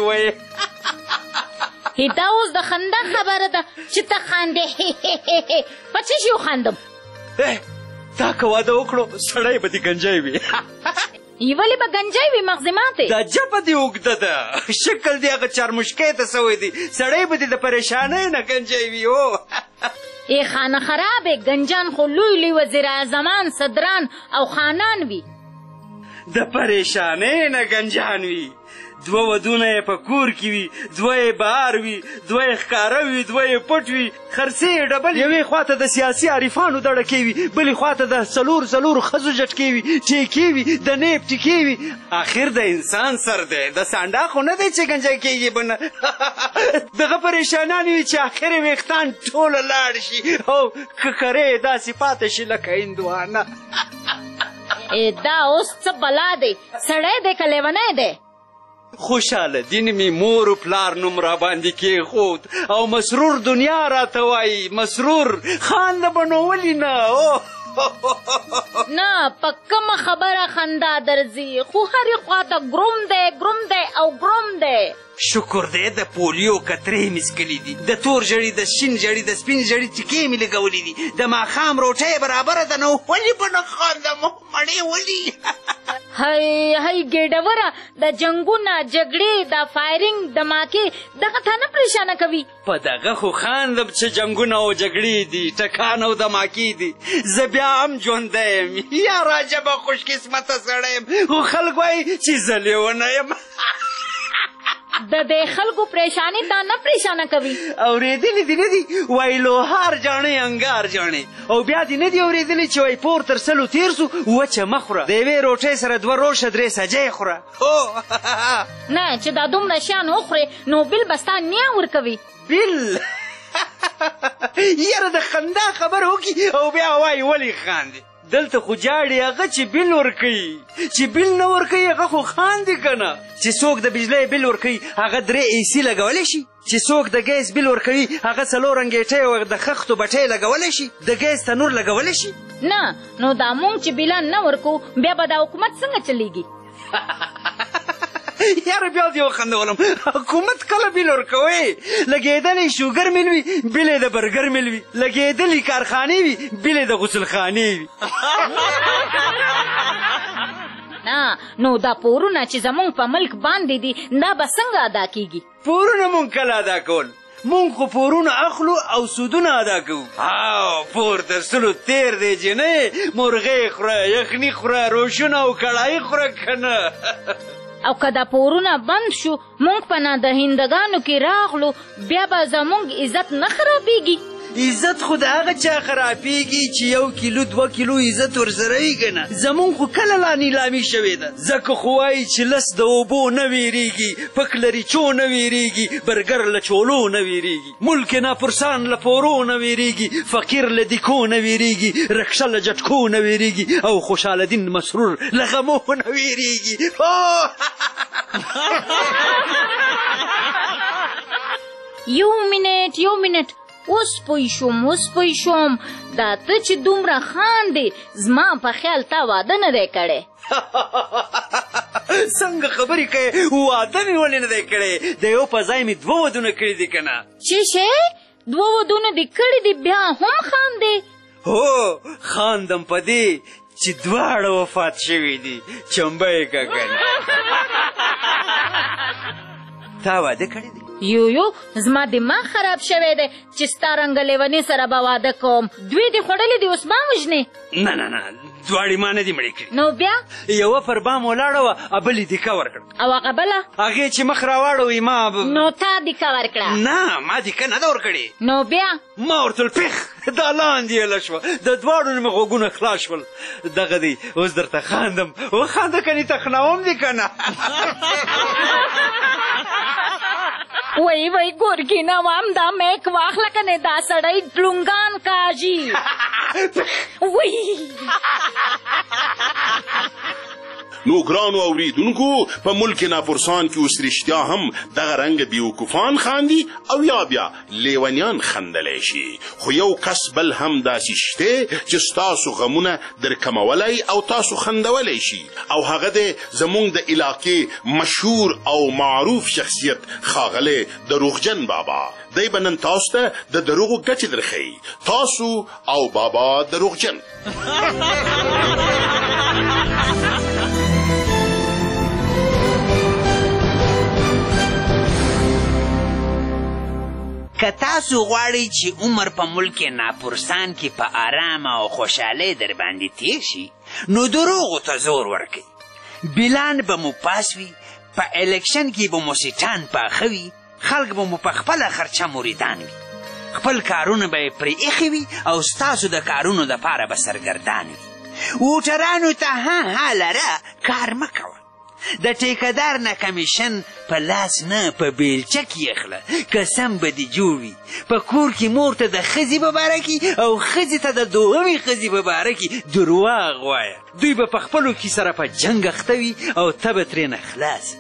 ویې دا اوس د خندا خبره ده چې ته خاندې په څه شي وخاندم تا که واده وکړو سړی به دې ګنجی وي ولې به ګنجی وي مغزې ماتې دا جبه دې اوږده ده شکل دې هغه چارمشکی ته سوی دی سړی به دې د پریشانۍ نه ګنجی وي خانه خرابې ګنجان خو لوی لوی وزیر اعظمان صدران او خانان وي د پریشانۍ نه ګنجان وي دوه ودونه یې په کور کې وي دوه یې بهر وي دوه یې ښکاره وي دوه یې پټ وي خرڅې یې ډبل یوې خواته د سیاسي عارفانو دړکې وي بلې خواته د څلورو ښځو جټکې وي ټیکې وي د نیب ټیکې وي آخر د انسان سر دی د سانډا خو نه دی چې ګنجی کېږي به نه دغه پریشانان وي چې آخر یې ویښتان ټوله لاړ شي او ککرې یې داسې پاته شي لکه هندوانه دا اوس څه بلا دی سړی دی که لیونی دی خوشحاله دین می مور و پلار نوم را باندې کېښود او مسرور دنیا راته وایي مسرور خانده به نو ولې نه نه په کومه خبره خندا درځي خو هرې خواته ګروم دی او ګروم دی شکر دی د پولیو کترې مې څکلي دي د تور ژړي د شین ژړي د سپین ژړي ټیکې مې لګولي دي د ماښام روټۍ برابره ده نو ولې به نه خاندم مړې ولې هی ګېډوره د جنګونه جګړې د فایرنګ دماکې دغه تا نه پریشانه کوي په دغه خو خاندم چې جنګونه او جګړې دي ټکان او دماکې دي زه بیا هم ژوندی یم یا راجبه خوشقسمته سړی یم خو خلک وایي چې زه لیونه یم د دې خلکو پریشانی تا نه پریشانه کوي اورېدلې دي نه دي وایي لوهار جاڼې انګار جاڼې او بیا دې نه دي اورېدلې چې وایي پور تر سلو تېر سو وچه مه خوره د یوې روټۍ سره دوه روشه درې سجۍ خوره نه چې دا دومره شیان وخورې نو بل به ستا نیا ورکوي بل یاره د خندا خبر وکړي او بیا وایي ولې خاندې دلته خو جاړي هغه چې بیل ورکوي چې بیل نه ورکوي هغه خو خاندي که نه چې څوک د بجلۍ بیل ورکوي هغه 3 AC لګولی شي چې څوک د ګیس بیل ورکوي هغه 4 انګېټۍ او د خښتو بټۍ لګولی شي د ګیس تنور لګولی شي نه نو دا مونږ چې بیلان نه ورکو بیا به دا حکومت څنګه چلیږي یاره بیا دې وخندولم حکومت کله بیل ورکوي لګېدلی شوګر میل وي بیل یې د برګر میل وي لګېدلی کارخانې وي بیل یې د غسلخانې وي نه نو دا پورونه چې زمونږ په ملک باندې دي دا به څنګه ادا کیږي؟ پورونه مونږ کله ادا کول؟ مونږ خو پورونه اخلو او سودونه ادا کوو. پور تر سلو تیر دی جنۍ، مرغۍ خوره، یخني خوره، روشونه او کړایي خوره که نه. او که دا پورونه بند شو مونږ په نادهندګانو کې راغلو بیا به زمونږ عزت نه خرابېږي؟ عزت خو د هغه چا خرابېږي چې 1 کیلو 2 کیلو عزت ورسره وي که نه. زمونږ خو کله لا نیلامي شوې ده، ځکه خو وایي چې لس د اوبو نه ویرېږي، پک له ریچو نه ویرېږي، برګر له چولو نه ویرېږي، ملک ناپرسان له پورو نه ویرېږي، فقیر له دیکو نه ویرېږي، رکشه له جټکو نه ویرېږي او خوشحال الدین مسرور له غمو نه ویرېږي. یو منټ اوس پوی شوم دا ته چې دومره خاندې زما په خیال تا واده نه دی کړی. څنګه خبرې کوې؟ واده مې ولې نه دی کړی؟ د یو په ځای مې 2 ودونه کړي دي که نه. چې شی 2 ودونه دې کړي دي بیا هم خاندې؟ هو خاندم په دې چې دواړه وفات شوي دي. چمبه یې که که نه. تا واده کړی دی؟ یو زما دماغ خراب شوی دی چې ستا رنګه لیونې سره به واده کوم. دوی دې خوړلې دي اوس ما وژنې؟ نه دواړې ما نه دي مړې کړي. نو بیا؟ یوه پر بام ولاړه وه بلې دیکه ورکړه. او هغه بله؟ هغې چې مخ راواړوي ما نو تا دیکه ورکړه؟ نه ما دیکه نه ده ورکړې. نو بیا؟ ما ورته پېخ دا لاندې یله شوه، د دواړو نه مې غوږونه خلاص شول. دغه دی اوس درته خاندم، وخانده کنې تخنوم دي که نه. وای ګورګینه وام دا میک واخله کنه دا سړی ډلونګان کاږي. وای نو ګرانو اوریدونکو په ملک ناپرسان کې اوس رښتیا هم دغه رنګ بیوقوفان خاندي او یا بیا لیونیان خندلی شي، خو یو کس بل هم داسې شته چې ستاسو غمونه در کمولی او تاسو خندولی شي، او هغه دی زمونږ د علاقې مشهور او معروف شخصیت ښاغلی دروغجن بابا. دی به نن تاسو ته د دروغو ګټې درښیي، تاسو او بابا دروغجن. که تاسو غواړئ چې عمر په ملک ناپرسان کې په آرام او خوشحالۍ در باندې تیر شي نو دروغو ته زور ورکئ. بیلان به مو پاس وي، په الیکشن کې به مو سیټان پاخه وي، خلک به مو په خپله خرچه مریدان وي، خپل کارونه به یې پرې ایښي وي او ستاسو د کارونو دپاره به سرګردان وي. ووټرانو ته ها لره کار مه کوه، د ټیکهدار نه کمیشن په لاس نه په بیلچه کې اخله، قسم به دې جوړ وي. په کور کې مور ته د ښځې په باره کې او ښځې ته د دوهمې ښځې په باره کې درواغ وایه. دوی به په خپلو کې سره په جنګ اخته وي او ته به ترېنه خلاص.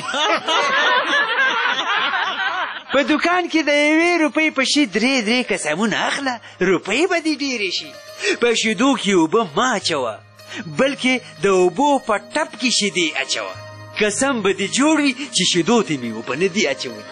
په دوکان کې د 1 روپۍ په شي 3 قسمونه اخله، روپۍ به دې ډېرې شي. په شیدو کې اوبه مه اچوه بلکې د اوبو په ټپ کې شیدې اچوه، قسم به دې جوړ وي چې شیدو ته مې اوبه نه دي اچوي.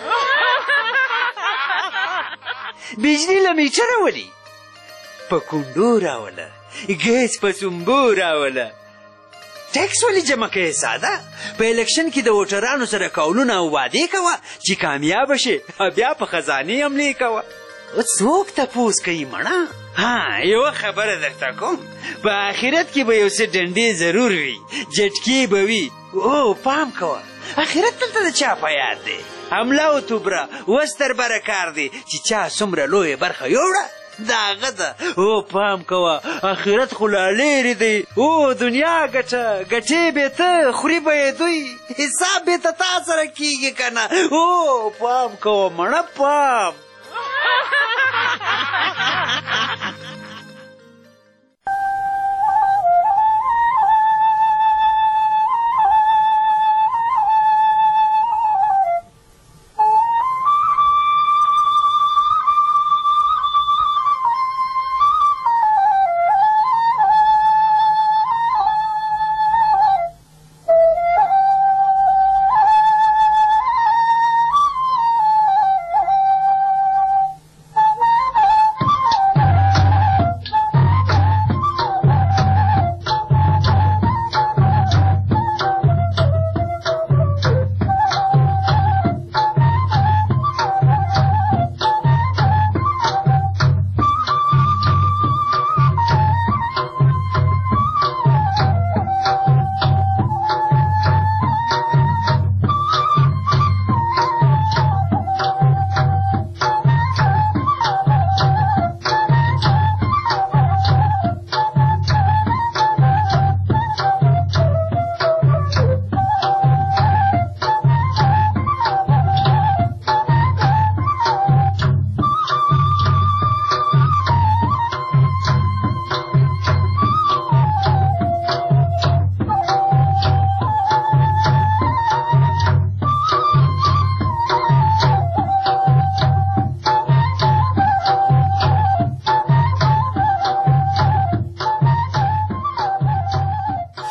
بجلي له میټره ولي په کونډو راوله، ګیس په سومبو راوله. ټیکس ولې جمع کوې ساده؟ په الیکشن کې د ووټرانو سره قولونه او وعدې کوه چې کامیابه شې، بیا په خزانې حملې کوه. څوک تپوس کوي مړه؟ یوه خبره درته کوم، په آخرت کې به یو څه ډنډې ضرور وي، جټکې به وي. او پام کوه، آخرت دلته د چا په یاد دی؟ حمله او توبره اوس تر بره کار دی چې چا څومره لویه برخه یوړه د هغه ده. او پام کوه، آخرت خو لا لرې دی. او دنیا ګټې به ته خوري به یې دوی، حساب به ته تا سره کېږي که نه. او پام کوه مړه، پام.